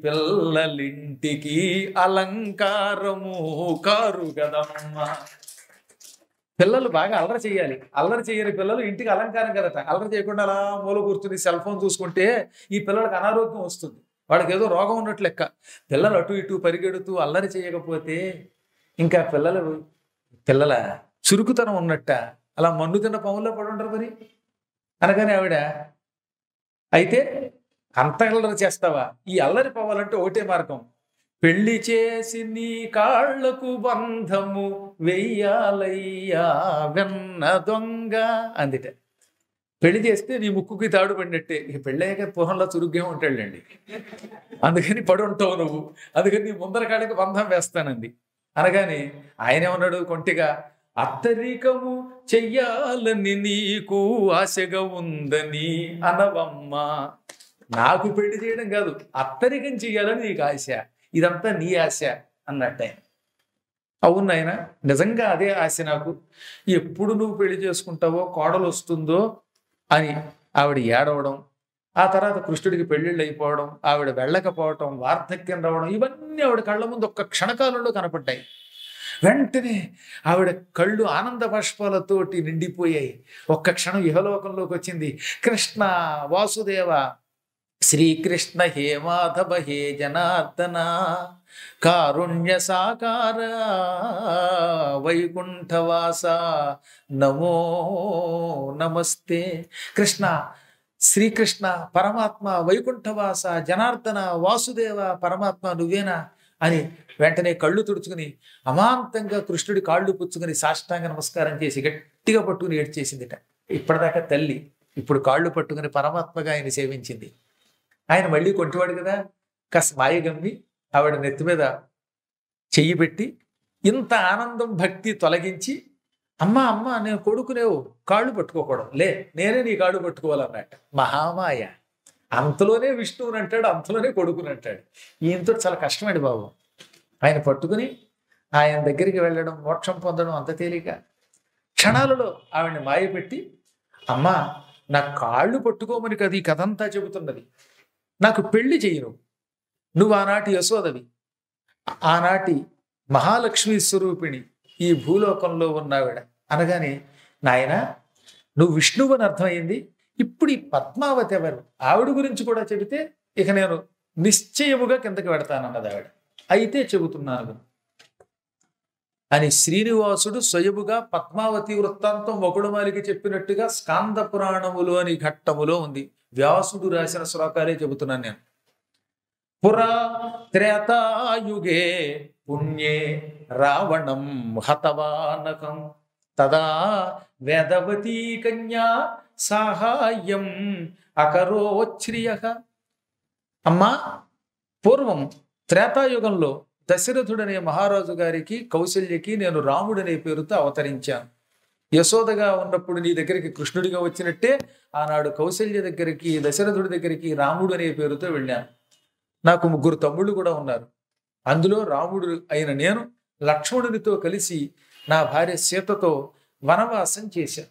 A: పిల్లలింటికి అలంకారము కారు గదమ్మ. పిల్లలు బాగా అల్లరి చేయాలి. అల్లరి చేయని పిల్లలు ఇంటికి అలంకారం కదట. అల్లరి చేయకుండా అలా మూల కూర్చుని సెల్ ఫోన్ చూసుకుంటే ఈ పిల్లలకు అనారోగ్యం వస్తుంది. వాళ్ళకి ఏదో రోగం ఉన్నట్లు లెక్క. పిల్లలు అటు ఇటు పరిగెడుతూ అల్లరి చేయకపోతే ఇంకా పిల్లల చురుకుతనం ఉన్నట్ట అలా మన్ను తిన్న పాముల్లో పడి ఉంటారు మరి. అనగానే ఆవిడ, అయితే అంత అల్లరి చేస్తావా? ఈ అల్లరి పోవాలంటే ఒకటే మార్గం, పెళ్లి చేసి నీ కాళ్లకు బంధము వెయ్యాలయ్యా వెన్న దొంగ అందిట. పెళ్లి చేస్తే నీ ముక్కుకి తాడు పడినట్టే. ఇక పెళ్ళయ్యాక పొహంలో చురుగ్గా ఉంటాడులేండి, అందుకని పడి ఉంటావు నువ్వు, అందుకని నీ ముందర కాడికి బంధం వేస్తానంది. అనగానే ఆయన ఏమన్నాడు కొంటిగా, అత్తరికము చెయ్యాలని నీకు ఆశగా ఉందని అనవమ్మ. నాకు పెళ్లి చేయడం కాదు, అత్తరికం చెయ్యాలని నీకు ఆశ, ఇదంతా నీ ఆశ అన్నట్టే. అవును ఆయన, నిజంగా అదే ఆశ నాకు. ఎప్పుడు నువ్వు పెళ్లి చేసుకుంటావో, కోడలు వస్తుందో అని ఆవిడ ఏడవడం, ఆ తర్వాత కృష్ణుడికి పెళ్లిళ్ళు అయిపోవడం, ఆవిడ వెళ్ళకపోవడం, వార్ధక్యం రావడం, ఇవన్నీ ఆవిడ కళ్ళ ముందు ఒక్క క్షణకాలంలో కనపడ్డాయి. వెంటనే ఆవిడ కళ్ళు ఆనంద బాష్పాలతోటి నిండిపోయాయి. ఒక్క క్షణం ఇహలోకంలోకి వచ్చింది. కృష్ణ వాసుదేవ, శ్రీకృష్ణ హే మాధవ హే జనార్దన, కారుణ్య సాకార వైకుంఠవాస నమో నమస్తే. కృష్ణ, శ్రీకృష్ణ పరమాత్మ, వైకుంఠవాస, జనార్దన, వాసుదేవ పరమాత్మ నువ్వేనా అని వెంటనే కళ్ళు తుడుచుకుని అమాంతంగా కృష్ణుడి కాళ్ళు పుచ్చుకుని సాష్టాంగ నమస్కారం చేసి గట్టిగా పట్టుకుని ఏడ్చేసిందిట. ఇప్పటిదాకా తల్లి, ఇప్పుడు కాళ్ళు పట్టుకుని పరమాత్మగా ఆయన సేవించింది. ఆయన మళ్ళీ కొంటివాడు కదా, కాస్త మాయగమ్మి ఆవిడ నెత్తి మీద చెయ్యి పెట్టి ఇంత ఆనందం భక్తి తొలగించి, అమ్మా అమ్మా నేను కొడుకునేవు కాళ్ళు పట్టుకోకూడదు, లే నేనే నీ కాళ్ళు పట్టుకోవాలన్నట్ట. మహామాయ. అంతలోనే విష్ణువుని అంటాడు, అంతలోనే కొడుకుని అంటాడు. ఈయనతో చాలా కష్టమండి బాబు. ఆయన పట్టుకుని ఆయన దగ్గరికి వెళ్ళడం, మోక్షం పొందడం అంత తేలిక. క్షణాలలో ఆవిడని మాయ పెట్టి, అమ్మా నా కాళ్ళు పట్టుకోమని కదా ఈ కథ అంతా చెబుతున్నది, నాకు పెళ్లి చేయను, నువ్వు ఆనాటి యశోదవి, ఆనాటి మహాలక్ష్మి స్వరూపిణి, ఈ భూలోకంలో ఉన్నావిడ అనగానే, నాయన నువ్వు విష్ణువు అని అర్థమైంది, ఇప్పుడు ఈ పద్మావతి ఎవరు, ఆవిడ గురించి కూడా చెబితే ఇక నేను నిశ్చయముగా కిందకి పెడతానన్నది ఆవిడ. అయితే చెబుతున్నాను అని శ్రీనివాసుడు స్వయముగా పద్మావతి వృత్తాంతం వకుళమాలికి చెప్పినట్టుగా స్కాంద పురాణములోని ఘట్టములో ఉంది. వ్యాసుడు రాసిన శ్లోకాలే చెబుతున్నాను నేను. పురా త్రేతాయుగే పుణ్యే రావణం హతవానకం తదా వేదవతీ కన్యా సాహాయం అకరోచ్ఛ్రియః. అమ్మా, పూర్వం త్రేతాయుగంలో దశరథుడనే మహారాజు గారికి కౌశల్యకి నేను రాముడనే పేరుతో అవతరించాను. యశోదగా ఉన్నప్పుడు నీ దగ్గరికి కృష్ణుడిగా వచ్చినట్టే ఆనాడు కౌశల్య దగ్గరికి, దశరథుడి దగ్గరికి రాముడు అనే పేరుతో వెళ్ళాను. నాకు 3 తమ్ముళ్ళు కూడా ఉన్నారు. అందులో రాముడు అయిన నేను లక్ష్మణునితో కలిసి నా భార్య సీతతో వనవాసం చేశాను.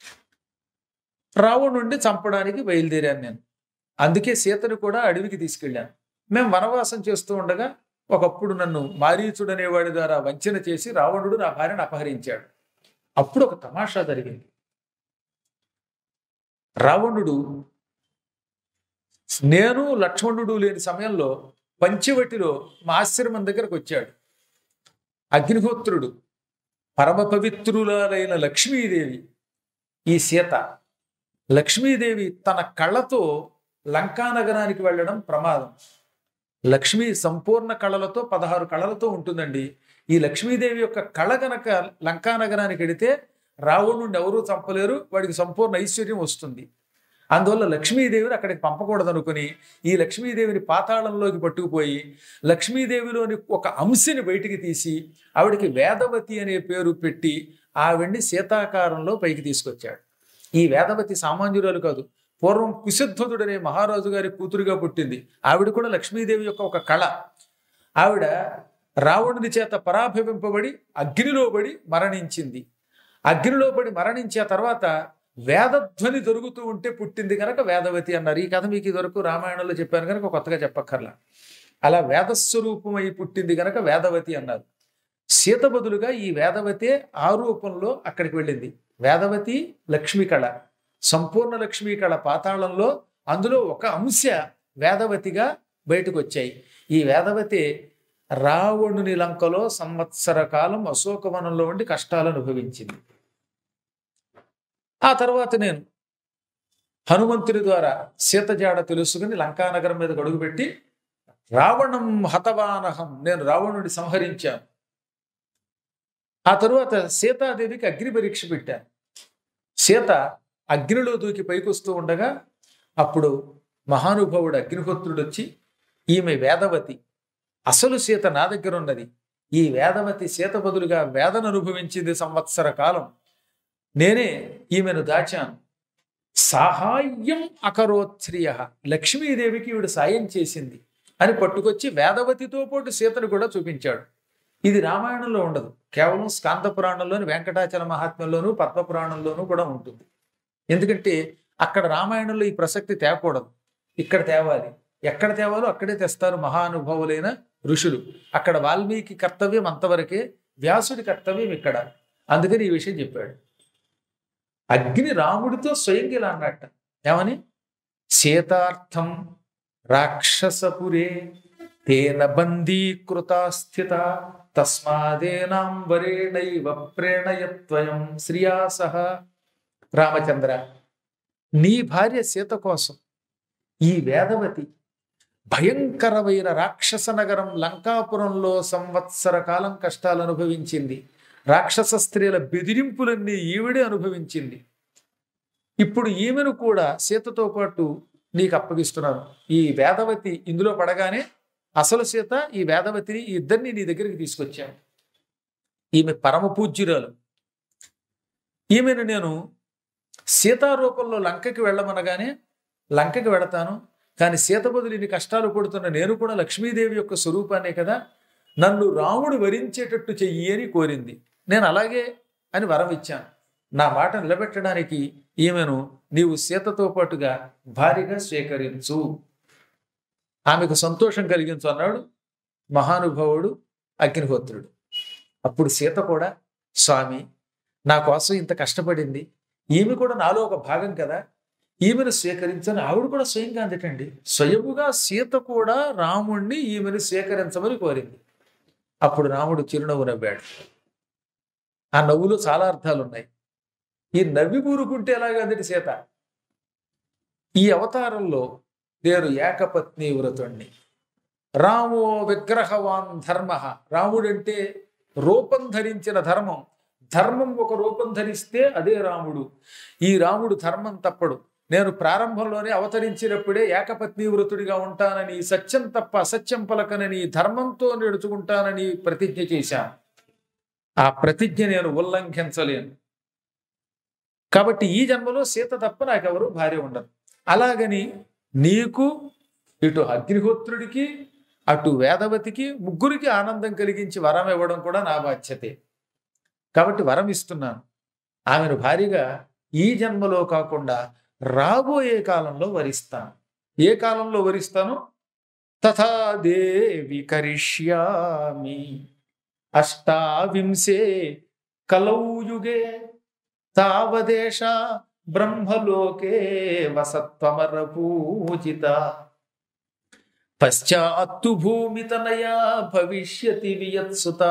A: రావణుడిని చంపడానికి బయలుదేరాను నేను. అందుకే సీతను కూడా అడవికి తీసుకెళ్ళాను. మేము వనవాసం చేస్తూ ఉండగా ఒకప్పుడు నన్ను మారీచుడు అనేవాడి ద్వారా వంచన చేసి రావణుడు నా భార్యను అపహరించాడు. అప్పుడు ఒక తమాషా జరిగింది. రావణుడు నేను లక్ష్మణుడు లేని సమయంలో పంచవటిలో మా ఆశ్రమం దగ్గరకు వచ్చాడు. అగ్నిహోత్రుడు, పరమ పవిత్రులైన లక్ష్మీదేవి, ఈ సీత, లక్ష్మీదేవి తన కళ్ళతో లంకానగరానికి వెళ్ళడం ప్రమాదం. లక్ష్మీ సంపూర్ణ కళలతో 16 కళలతో ఉంటుందండి. ఈ లక్ష్మీదేవి యొక్క కళ గనక లంకానగరానికి వెడితే రావణుడిని ఎవరూ చంపలేరు, వాడికి సంపూర్ణ ఐశ్వర్యం వస్తుంది. అందువల్ల లక్ష్మీదేవిని అక్కడికి పంపకూడదు అనుకుని ఈ లక్ష్మీదేవిని పాతాళంలోకి పట్టుకుపోయి లక్ష్మీదేవిలోని ఒక అంశని బయటికి తీసి ఆవిడికి వేదవతి అనే పేరు పెట్టి ఆవిడ్ని సీతాకారంలో పైకి తీసుకొచ్చాడు. ఈ వేదవతి సామాన్యురాలు కాదు. పూర్వం కుశధ్వజుడనే మహారాజు గారి కూతురుగా పుట్టింది. ఆవిడ కూడా లక్ష్మీదేవి యొక్క ఒక కళ. ఆవిడ రావణుని చేత పరాభవింపబడి అగ్నిలో పడి మరణించింది. అగ్నిలో పడి మరణించిన తర్వాత వేదధ్వని దొరుకుతూ ఉంటే పుట్టింది కనుక వేదవతి అన్నారు. ఈ కథ మీకు ఇదివరకు రామాయణంలో చెప్పాను కనుక కొత్తగా చెప్పక్కర్లా. అలా వేదస్వరూపమై పుట్టింది కనుక వేదవతి అన్నారు. సీత బదులుగా ఈ వేదవతే ఆ రూపంలో అక్కడికి వెళ్ళింది. వేదవతి లక్ష్మీ కళ, సంపూర్ణ లక్ష్మీ కళ పాతాళంలో, అందులో ఒక అంశ వేదవతిగా బయటకు వచ్చాయి. ఈ వేదవతి రావణుని లంకలో సంవత్సర కాలం అశోకవనంలో ఉండి కష్టాలు అనుభవించింది. ఆ తర్వాత నేను హనుమంతుని ద్వారా సీత జాడ తెలుసుకుని లంకానగరం మీద అడుగుపెట్టి రావణం హతవానహం, నేను రావణుడి సంహరించాను. ఆ తరువాత సీతాదేవికి అగ్ని పరీక్ష పెట్టాను. సీత అగ్నిలో దూకి పైకొస్తూ ఉండగా అప్పుడు మహానుభావుడు అగ్నిహోత్రుడు వచ్చి, ఈమె వేదవతి, అసలు సీత నా దగ్గర ఉన్నది. ఈ వేదవతి సీత బదులుగా వేదన అనుభవించింది సంవత్సర కాలం. నేనే ఈమెను దాచాను. సహాయం అకరోత్శ్రియ, లక్ష్మీదేవికి ఈవిడ సాయం చేసింది అని పట్టుకొచ్చి వేదవతితో పాటు సీతను కూడా చూపించాడు. ఇది రామాయణంలో ఉండదు, కేవలం స్కాంద పురాణంలోని వెంకటాచల మహాత్మ్యంలోను పద్మపురాణంలోనూ కూడా ఉంటుంది. ఎందుకంటే అక్కడ రామాయణంలో ఈ ప్రసక్తి తేకూడదు, ఇక్కడ తేవాలి. ఎక్కడ తేవాలో అక్కడే తెస్తారు మహానుభావులైన ఋషులు. అక్కడ వాల్మీకి కర్తవ్యం అంతవరకే, వ్యాసుడి కర్తవ్యం ఇక్కడ. అందుకని ఈ విషయం చెప్పాడు. అగ్ని రాముడితో స్వయంగా ఇలా అన్నట్ట, ఏమని? సీతార్థం రాక్షసపురే తేన బందీకృత స్థిత తస్మాదేనాంబరేణైవ ప్రేణయత్వయం శ్రియాసహ. రామచంద్ర, నీ భార్య సీత కోసం ఈ వేదవతి భయంకరమైన రాక్షస నగరం లంకాపురంలో సంవత్సర కాలం కష్టాలు అనుభవించింది. రాక్షస స్త్రీల బెదిరింపులన్నీ ఈవిడే అనుభవించింది. ఇప్పుడు ఈమెను కూడా సీతతో పాటు నీకు అప్పగిస్తున్నాను. ఈ వేదవతి ఇందులో పడగానే అసలు సీత, ఈ వేదవతిని, ఈ ఇద్దరిని నీ దగ్గరికి తీసుకొచ్చాను. ఈమె పరమ పూజ్యురాలు. ఈమెను నేను సీతారూపంలో లంకకి వెళ్ళమనగానే లంకకి వెళతాను, కానీ సీత బదులు ఇన్ని కష్టాలు పడుతున్న నేను కూడా లక్ష్మీదేవి యొక్క స్వరూపాన్నే కదా, నన్ను రాముడు వరించేటట్టు చెయ్యి అని కోరింది. నేను అలాగే అని వరం ఇచ్చాను. నా మాట నిలబెట్టడానికి ఈమెను నీవు సీతతో పాటుగా భార్యగా స్వీకరించు, ఆమెకు సంతోషం కలిగించు అన్నాడు మహానుభావుడు అగ్నిహోత్రుడు. అప్పుడు సీత కూడా, స్వామి, నా కోసం ఇంత కష్టపడింది, ఈమె కూడా నాలో ఒక భాగం కదా, ఈమెను స్వీకరించని ఆవిడ కూడా స్వయంగా అందటండి. స్వయముగా సీత కూడా రాముణ్ణి ఈమెను స్వీకరించమని కోరింది. అప్పుడు రాముడు చిరునవ్వు నవ్వాడు. ఆ నవ్వులో చాలా అర్థాలు ఉన్నాయి. ఈ నవ్వి ఊరుకుంటే ఎలాగా అందటి సీత? ఈ అవతారంలో నేను ఏకపత్ని వ్రతుణ్ణి, రామో విగ్రహవాన్ ధర్మ. రాముడంటే రూపం ధరించిన ధర్మం. ధర్మం ఒక రూపం ధరిస్తే అదే రాముడు. ఈ రాముడు ధర్మం తప్పడు. నేను ప్రారంభంలోనే అవతరించినప్పుడే ఏకపత్ని వ్రతుడిగా ఉంటానని, సత్యం తప్ప అసత్యం పలకనని, ధర్మంతో నడుచుకుంటానని ప్రతిజ్ఞ చేశాను. ఆ ప్రతిజ్ఞ నేను ఉల్లంఘించలేను. కాబట్టి ఈ జన్మలో సీత తప్ప నాకెవరు భార్య ఉండదు. అలాగని నీకు, ఇటు అగ్నిహోత్రుడికి, అటు వేదవతికి, ముగ్గురికి ఆనందం కలిగించి వరం ఇవ్వడం కూడా నా బాధ్యతే. కాబట్టి వరం ఇస్తున్నాను. ఆమెను భార్యగా ఈ జన్మలో కాకుండా రాబోయే కాలంలో వరిస్తాను. ఏ కాలంలో వరిస్తాను? తథా దేవి కరిష్యామి అష్టావింశే కలౌ యుగే తావదేశ బ్రహ్మలోకే వసత్వమర పూజిత పశ్చాత్తు భూమితనయా భవిష్యతి వియత్సుత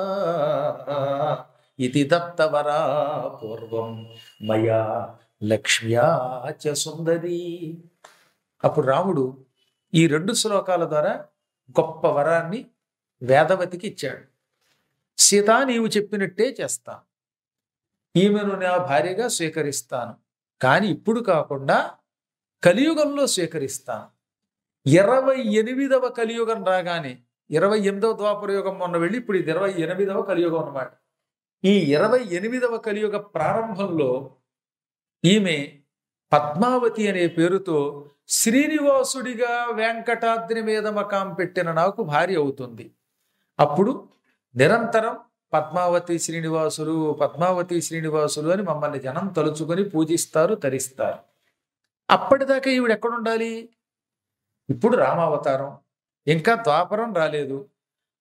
A: ఇది దత్తవరా పూర్వం మయా లక్ష్మ్యా చ సుందరి. అప్పుడు రాముడు ఈ 2 శ్లోకాల ద్వారా గొప్ప వరాన్ని వేదవతికి ఇచ్చాడు. సీత, నీవు చెప్పినట్టే చేస్తాను, ఈమెను నా భార్యగా స్వీకరిస్తాను, కానీ ఇప్పుడు కాకుండా కలియుగంలో స్వీకరిస్తాను. 28వ కలియుగం రాగానే, 28వ ద్వాపరయుగం మొన్న వెళ్ళి ఇప్పుడు ఇది 28వ కలియుగం అన్నమాట. ఈ 28వ కలియుగ ప్రారంభంలో ఈమె పద్మావతి అనే పేరుతో శ్రీనివాసుడిగా వెంకటాద్రి మీద మకాం పెట్టిన నాకు భార్య అవుతుంది. అప్పుడు నిరంతరం పద్మావతి శ్రీనివాసులు, పద్మావతి శ్రీనివాసులు అని మమ్మల్ని జనం తలుచుకొని పూజిస్తారు, తరిస్తారు. అప్పటిదాకా ఈవిడ ఎక్కడుండాలి? ఇప్పుడు రామావతారం, ఇంకా ద్వాపరం రాలేదు.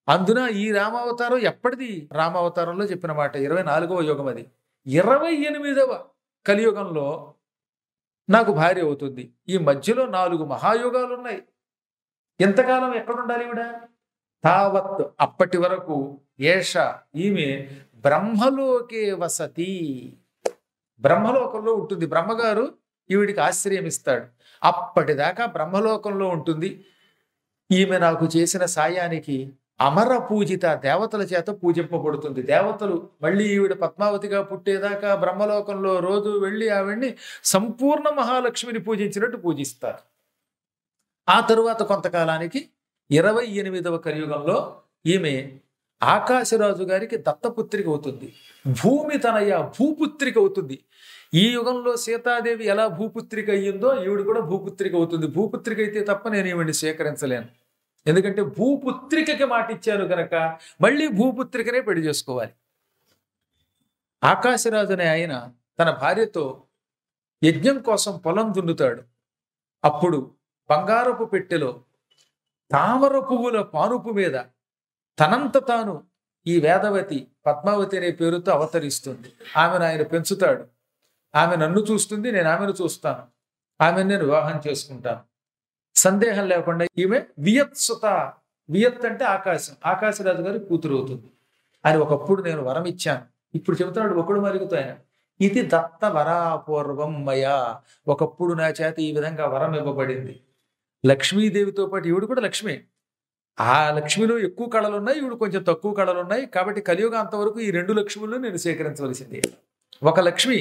A: అందున ఈ రామావతారం ఎప్పటిది? రామావతారంలో చెప్పిన మాట 24వ యుగం అది. 28వ కలియుగంలో నాకు భార్య అవుతుంది. ఈ మధ్యలో 4 మహాయుగాలు ఉన్నాయి. ఎంతకాలం ఎక్కడుండాలి ఈవిడ? తావత్, అప్పటి వరకు ఏష, ఈమె బ్రహ్మలోకే వసతి, బ్రహ్మలోకంలో ఉంటుంది. బ్రహ్మగారు ఈవిడికి ఆశ్రయం ఇస్తాడు. అప్పటిదాకా బ్రహ్మలోకంలో ఉంటుంది. ఈమె నాకు చేసిన సాయానికి అమర పూజిత, దేవతల చేత పూజింపబడుతుంది. దేవతలు మళ్ళీ ఈవిడ పద్మావతిగా పుట్టేదాకా బ్రహ్మలోకంలో రోజు వెళ్ళి ఆవిడ్ని సంపూర్ణ మహాలక్ష్మిని పూజించినట్టు పూజిస్తారు. ఆ తరువాత కొంతకాలానికి 28వ కలియుగంలో ఈమె ఆకాశరాజు గారికి దత్తపుత్రిక అవుతుంది. భూమి తనయ భూపుత్రిక అవుతుంది. ఈ యుగంలో సీతాదేవి ఎలా భూపుత్రిక అయ్యిందో ఈవిడ కూడా భూపుత్రిక అవుతుంది. భూపుత్రిక అయితే తప్ప నేను ఈవిడిని స్వీకరించలేను. ఎందుకంటే భూపుత్రికకి మాట ఇచ్చాను కనుక మళ్ళీ భూపుత్రికనే పెళ్లి చేసుకోవాలి. ఆకాశరాజు అనే ఆయన తన భార్యతో యజ్ఞం కోసం పొలం దున్నుతాడు. అప్పుడు బంగారపు పెట్టెలో తామర పువ్వుల పానుపు మీద తనంత తాను ఈ వేదవతి పద్మావతి అనే పేరుతో అవతరిస్తుంది. ఆమెను ఆయన పెంచుతాడు. ఆమె నన్ను చూస్తుంది, నేను ఆమెను చూస్తాను. ఆమెను నేను వివాహం చేసుకుంటాను. సందేహం లేకుండా ఈమె వియత్సుత, వియత్ అంటే ఆకాశం, ఆకాశరాజు గారి కూతురు అవుతుంది అని ఒకప్పుడు నేను వరం ఇచ్చాను. ఇప్పుడు చెబుతున్నాడు ఒకడు మరుగుతూ ఆయన, ఇది దత్త వరాపూర్వం మయా, ఒకప్పుడు నా చేత ఈ విధంగా వరం ఇవ్వబడింది. లక్ష్మీదేవితో పాటు ఈవిడ కూడా లక్ష్మి. ఆ లక్ష్మిలో ఎక్కువ కళలు ఉన్నాయి, ఈవిడ కొంచెం తక్కువ కళలు ఉన్నాయి. కాబట్టి కలియుగాంతం వరకు ఈ 2 లక్ష్ములను నేను సేకరించవలసింది. ఒక లక్ష్మి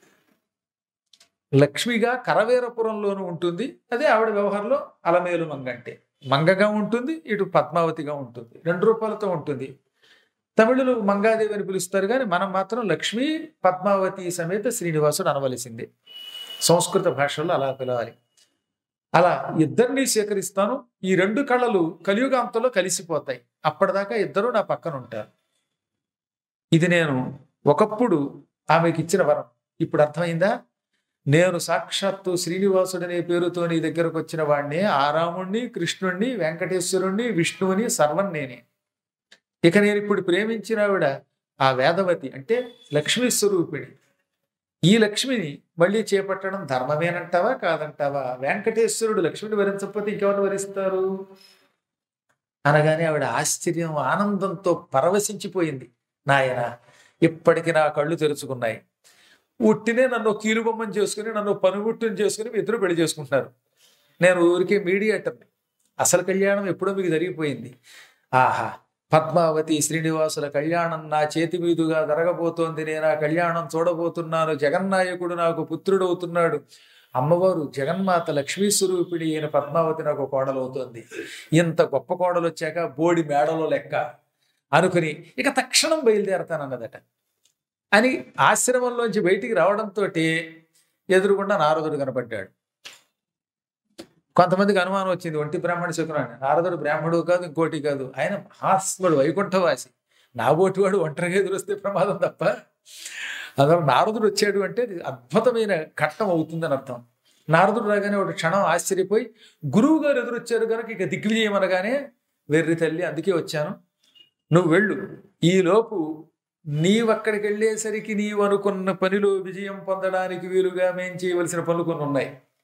A: లక్ష్మిగా కరవేరపురంలోనూ ఉంటుంది. అదే ఆవిడ వ్యవహారంలో అలమేలు మంగ అంటే మంగగా ఉంటుంది, ఇటు పద్మావతిగా ఉంటుంది. 2 రూపాయలతో ఉంటుంది. తమిళులు మంగాదేవి అని పిలుస్తారు, కానీ మనం మాత్రం లక్ష్మీ పద్మావతి సమేత శ్రీనివాసుడు అనవలసింది. సంస్కృత భాషల్లో అలా పిలవాలి. అలా ఇద్దరినీ సేకరిస్తాను. ఈ 2 కళలు కలియుగాంతంలో కలిసిపోతాయి. అప్పటిదాకా ఇద్దరు నా పక్కన ఉంటారు. ఇది నేను ఒకప్పుడు ఆమెకి ఇచ్చిన వరం. ఇప్పుడు అర్థమైందా? నేను సాక్షాత్తు శ్రీనివాసుడనే పేరుతో నీ దగ్గరకు వచ్చిన వాడిని, ఆ రాముణ్ణి, కృష్ణుణ్ణి, వెంకటేశ్వరుణ్ణి, విష్ణువుని, సర్వం నేనే. ఇక నేను ఇప్పుడు ప్రేమించిన ఆవిడ ఆ వేదవతి అంటే లక్ష్మీ స్వరూపిణి. ఈ లక్ష్మిని మళ్ళీ చేపట్టడం ధర్మమేనంటావా కాదంటావా? వెంకటేశ్వరుడు లక్ష్మిని వరించకపోతే ఇంకెవరిని వరిస్తారు అనగానే ఆవిడ ఆశ్చర్యం ఆనందంతో పరవశించిపోయింది. నాయన, ఇప్పటికి నా కళ్ళు తెరుచుకున్నాయి. ఉట్టినే నన్ను కీలుబొమ్మని చేసుకుని, నన్ను పనుగుట్టుని చేసుకుని మీ ఇద్దరు పెళ్లి చేసుకుంటున్నారు. నేను ఊరికే మీడియేటర్ని. అసలు కళ్యాణం ఎప్పుడో మీకు జరిగిపోయింది. ఆహా, పద్మావతి శ్రీనివాసుల కళ్యాణం నా చేతి మీదుగా జరగబోతోంది. నేను ఆ కళ్యాణం చూడబోతున్నాను. జగన్నాయకుడు నాకు పుత్రుడు అవుతున్నాడు. అమ్మవారు జగన్మాత లక్ష్మీ స్వరూపిణి అయిన పద్మావతి నాకు కోడలు అవుతోంది. ఇంత గొప్ప కోడలు వచ్చాక బోడి మేడలో లెక్క అనుకుని ఇక తక్షణం బయలుదేరతానన్నదట. అని ఆశ్రమంలోంచి బయటికి రావడంతో ఎదురుగుండా నారదుడు కనపడ్డాడు. కొంతమందికి అనుమానం వచ్చింది, ఒంటి బ్రాహ్మణ శకునాన్ని. నారదుడు బ్రాహ్మడు కాదు, ఇంకోటి కాదు. ఆయన మహాస్ముడు, వైకుంఠవాసి. నాబోటివాడు ఒంటరిగా ఎదురొస్తే ప్రమాదం తప్ప. అందులో నారదుడు వచ్చాడు అంటే అద్భుతమైన ఘట్టం అవుతుందని అర్థం. నారదుడు రాగానే ఒక క్షణం ఆశ్చర్యపోయి, గురువు గారు ఎదురొచ్చారు కనుక ఇక దిగ్విజయం అనగానే, వెర్రి తల్లి అందుకే వచ్చాను, నువ్వు వెళ్ళు. ఈలోపు నీవక్కడికి వెళ్ళేసరికి నీవు అనుకున్న పనిలో విజయం పొందడానికి వీలుగా మేం చేయవలసిన పనులు కొన్ని ఉన్నాయి.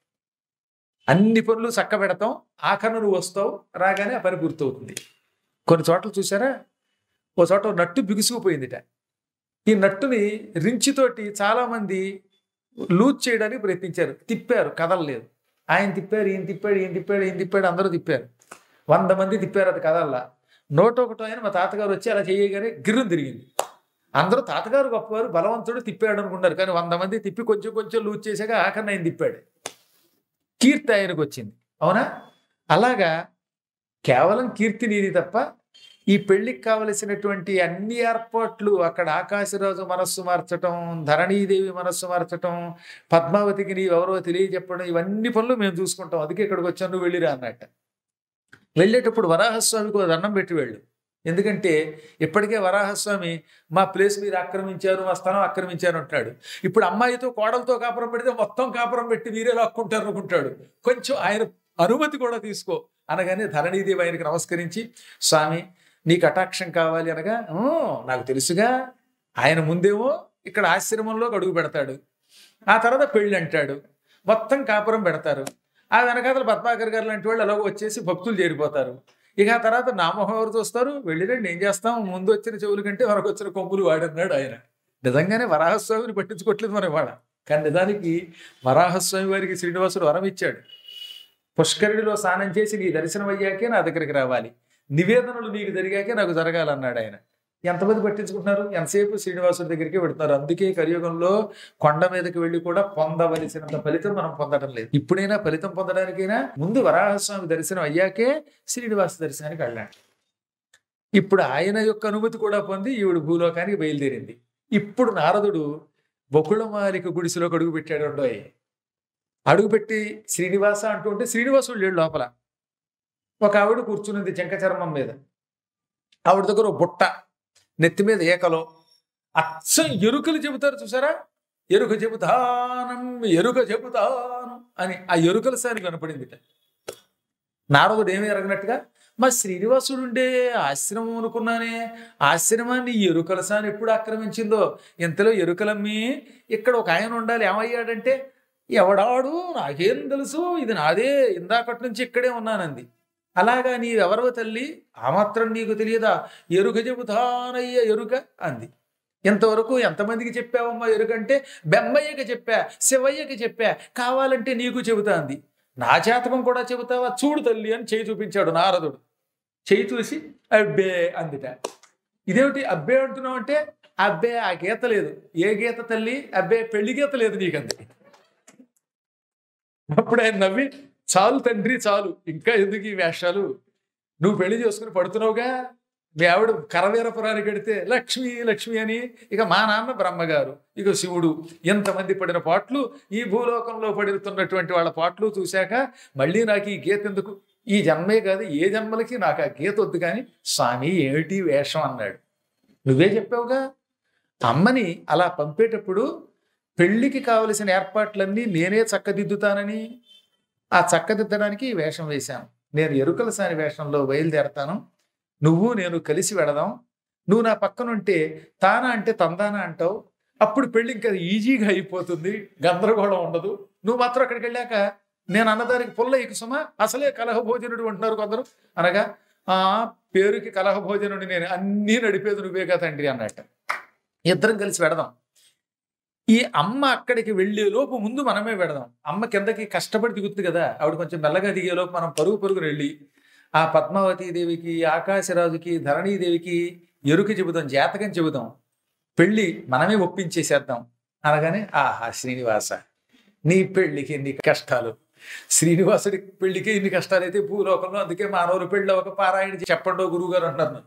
A: అన్ని పనులు చక్క పెడతాం, ఆఖరణ నువ్వు వస్తావు. రాగానే ఆ పని పూర్తవుతుంది. కొన్ని చోట్ల చూసారా, ఓ చోట నట్టు బిగుసుకుపోయిందిట. ఈ నట్టుని రించితోటి చాలా మంది లూజ్ చేయడానికి ప్రయత్నించారు, తిప్పారు, కదలలేదు. ఆయన తిప్పారు, ఈయన తిప్పాడు, ఈయన తిప్పాడు, ఈయన తిప్పాడు, అందరూ తిప్పారు. 100 మంది తిప్పారు, అది కదల్లా. 101 ఆయన మా తాతగారు వచ్చి అలా చేయగానే గిర్రం తిరిగింది. అందరూ తాతగారు గొప్పవారు, బలవంతుడు, తిప్పాడు అనుకున్నారు. కానీ 100 మంది తిప్పి కొంచెం కొంచెం లూజ్ చేశాక ఆఖరణ ఆయన తిప్పాడు. కీర్తి ఆయనకు వచ్చింది. అవునా? అలాగా కేవలం కీర్తి నీది తప్ప ఈ పెళ్లికి కావలసినటువంటి అన్ని ఏర్పాట్లు, అక్కడ ఆకాశరాజు మనస్సు మార్చటం, ధరణీదేవి మనస్సు మార్చటం, పద్మావతికి నీవెవరో తెలియజెప్పడం, ఇవన్నీ పనులు మేము చూసుకుంటాం. అందుకే ఇక్కడికి వచ్చాను, నువ్వు వెళ్ళిరా అన్నట్ట. వెళ్ళేటప్పుడు వరాహస్వామికి ఒక దండం పెట్టి వెళ్ళు. ఎందుకంటే ఇప్పటికే వరాహస్వామి మా ప్లేస్ మీరు ఆక్రమించారు, మా స్థలం ఆక్రమించారు అంటాడు. ఇప్పుడు అమ్మాయితో కోడలతో కాపురం పెడితే మొత్తం కాపురం పెట్టి మీరే లాక్కుంటారు అనుకుంటాడు. కొంచెం ఆయన అనుమతి కూడా తీసుకో అనగానే ధరణీదేవి ఆయనకి నమస్కరించి, స్వామి నీ కటాక్షం కావాలి అనగా నాకు తెలుసుగా. ఆయన ముందేమో ఇక్కడ ఆశ్రమంలోకి అడుగు పెడతాడు, ఆ తర్వాత పెళ్ళి అంటాడు, మొత్తం కాపురం పెడతారు. ఆ వెనకాతల పద్మాకర్ గారు లాంటి వాళ్ళు అలాగ వచ్చేసి భక్తులు చేరిపోతారు. ఇక ఆ తర్వాత నామోహం ఎవరు చూస్తారు, వెళ్ళిరండి ఏం చేస్తాం, ముందు వచ్చిన చెవుల కంటే మనకు వచ్చిన కొమ్ములు వాడన్నాడు ఆయన. నిజంగానే వరాహస్వామిని పట్టించుకోవట్లేదు మన వాడ. కానీ నిజానికి వరాహస్వామి వారికి శ్రీనివాసుడు వరం ఇచ్చాడు, పుష్కరిణిలో స్నానం చేసి నీ దర్శనం అయ్యాకే నా దగ్గరికి రావాలి, నివేదనలు నీకు జరిగాకే నాకు జరగాలన్నాడు ఆయన. ఎంతమంది పట్టించుకుంటున్నారు, ఎంతసేపు శ్రీనివాసుడి దగ్గరికి పెడుతున్నారు. అందుకే కలియుగంలో కొండ మీదకి వెళ్ళి కూడా పొందవలసినంత ఫలితం మనం పొందడం లేదు. ఇప్పుడైనా ఫలితం పొందడానికైనా ముందు వరాహస్వామి దర్శనం అయ్యాకే శ్రీనివాస దర్శనానికి వెళ్ళాడు. ఇప్పుడు ఆయన యొక్క అనుమతి కూడా పొంది ఈవిడ భూలోకానికి బయలుదేరింది. ఇప్పుడు నారదుడు బకుళమాలిక గుడిసెలోకి అడుగు పెట్టాడు. అడుగుపెట్టి శ్రీనివాస అంటూ ఉంటే శ్రీనివాసుడు లేడు లోపల. ఒక ఆవిడ కూర్చున్నది చెంక చర్మం మీద. ఆవిడ దగ్గర బుట్ట, నెత్తి మీద ఏకలో అచ్చం ఎరుకలు చెబుతారు చూసారా, ఎరుక చెబుతానం ఎరుక చెబుతాను అని ఆ ఎరుకల సారి కనపడింది. నారదుడు ఏమీ ఎరగనట్టుగా, మా శ్రీనివాసుడు ఉండే ఆశ్రమం అనుకున్నానే, ఆశ్రమాన్ని ఎరుకల సాని ఎప్పుడు ఆక్రమించిందో. ఇంతలో ఎరుకలమ్మి ఇక్కడ ఒక ఆయన ఉండాలి, ఏమయ్యాడంటే ఎవడాడు నాకేం తెలుసు, ఇది నాదే, ఇందాకటి నుంచి ఇక్కడే ఉన్నానంది. అలాగా నీవెవరో తల్లి, ఆ మాత్రం నీకు తెలియదా, ఎరుక చెబుతానయ్య ఎరుక అంది. ఇంతవరకు ఎంతమందికి చెప్పావమ్మా ఎరుకంటే, బెమ్మయ్యకి చెప్పా, శివయ్యకి చెప్పా, కావాలంటే నీకు చెబుతా అంది. నా జాతకం కూడా చెబుతావా, చూడు తల్లి అని చేయి చూపించాడు నారదుడు. చేయి చూసి అబ్బే అందిట. ఇదేమిటి అబ్బే అంటున్నావు అంటే, అబ్బే ఆ గీత లేదు. ఏ గీత తల్లి, అబ్బే పెళ్లి గీత లేదు నీకంది. అప్పుడు ఆయన నవ్వి, చాలు తండ్రి చాలు, ఇంకా ఎందుకు ఈ వేషాలు, నువ్వు పెళ్లి చేసుకుని పడుతున్నావుగా, మీ ఆవిడ కరవీరపురానికి కడితే లక్ష్మి లక్ష్మి అని, ఇక మా నాన్న బ్రహ్మగారు, ఇక శివుడు, ఎంతమంది పడిన పాటలు, ఈ భూలోకంలో పడుతున్నటువంటి వాళ్ళ పాటలు చూశాక మళ్ళీ నాకు ఈ గీత ఎందుకు, ఈ జన్మే కాదు ఏ జన్మలకి నాకు ఆ గీత వద్దు, కానీ స్వామి ఏమిటి వేషం అన్నాడు. నువ్వే చెప్పావుగా, అమ్మని అలా పంపేటప్పుడు పెళ్లికి కావలసిన ఏర్పాట్లన్నీ నేనే చక్కదిద్దుతానని, ఆ చక్కదిద్దడానికి ఈ వేషం వేశాను. నేను ఎరుకల సాని వేషంలో బయలుదేరతాను, నువ్వు నేను కలిసి వెడదాం, నువ్వు నా పక్కనుంటే తానా అంటే తందానా అంటావు, అప్పుడు పెళ్ళి ఇంకా ఈజీగా అయిపోతుంది, గందరగోళం ఉండదు. నువ్వు మాత్రం అక్కడికి వెళ్ళాక నేను అన్నదానికి పుల్ల ఇకుసుమా, అసలే కలహభోజనుడు అంటున్నారు కొందరు, అనగా ఆ పేరుకి కలహభోజనుడు నేను, అన్నీ నడిపేది నువ్వేగా తండ్రి అన్నట్ట. ఇద్దరం కలిసి వెడదాం. ఈ అమ్మ అక్కడికి వెళ్ళేలోపు ముందు మనమే పెడదాం. అమ్మ కిందకి కష్టపడి దిగుతుంది కదా, ఆవిడ కొంచెం మెల్లగా దిగేలోపు మనం పరుగుని వెళ్ళి ఆ పద్మావతీదేవికి, ఆకాశరాజుకి, ధరణీదేవికి ఎరుక చెబుదాం, జాతకం చెబుదాం, పెళ్ళి మనమే ఒప్పించేసేద్దాం అనగానే, ఆహా శ్రీనివాస నీ పెళ్లికి ఎన్ని కష్టాలు, శ్రీనివాసుడి పెళ్లికి ఇన్ని కష్టాలు అయితే భూలోకంలో, అందుకే మానవులు పెళ్ళి ఒక పారాయణ చెప్పండో గురువు గారు అంటారు.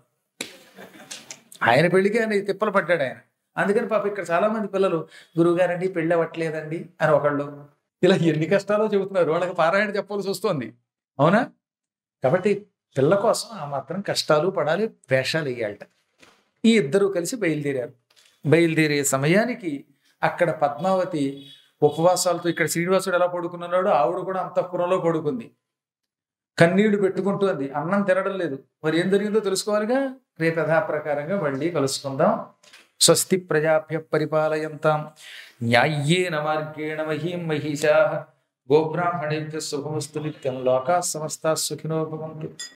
A: ఆయన పెళ్లికి ఆయన తిప్పలు పడ్డాడు ఆయన. అందుకని పాప ఇక్కడ చాలా మంది పిల్లలు గురువుగారండి పెళ్ళి అవ్వట్లేదండి అని ఒకళ్ళు, ఇలా ఎన్ని కష్టాలో చెబుతున్నారు, వాళ్ళకి పారాయణ చెప్పాల్సి వస్తుంది, అవునా? కాబట్టి పిల్ల కోసం ఆ మాత్రం కష్టాలు పడాలి, వేషాలు వేయాలట. ఈ ఇద్దరూ కలిసి బయలుదేరారు. బయలుదేరే సమయానికి అక్కడ పద్మావతి ఉపవాసాలతో, ఇక్కడ శ్రీనివాసుడు ఎలా పడుకున్నాడో ఆవిడ కూడా అంతఃపురంలో పడుకుంది, కన్నీళ్లు పెట్టుకుంటుంది, అన్నం తినడం లేదు. మరి ఏం జరిగిందో తెలుసుకోవాలిగా. రేపు యథాప్రకారంగా మళ్ళీ కలుసుకుందాం. స్వస్తి ప్రజాభ్య పరిపాలయంతాం న్యాయ్యేన మార్గేణ మహీం మహిషాః గోబ్రాహ్మణేభ్యః శుభమస్తు నిత్యం. లోకాః సమస్తాః సుఖినో భవంతు.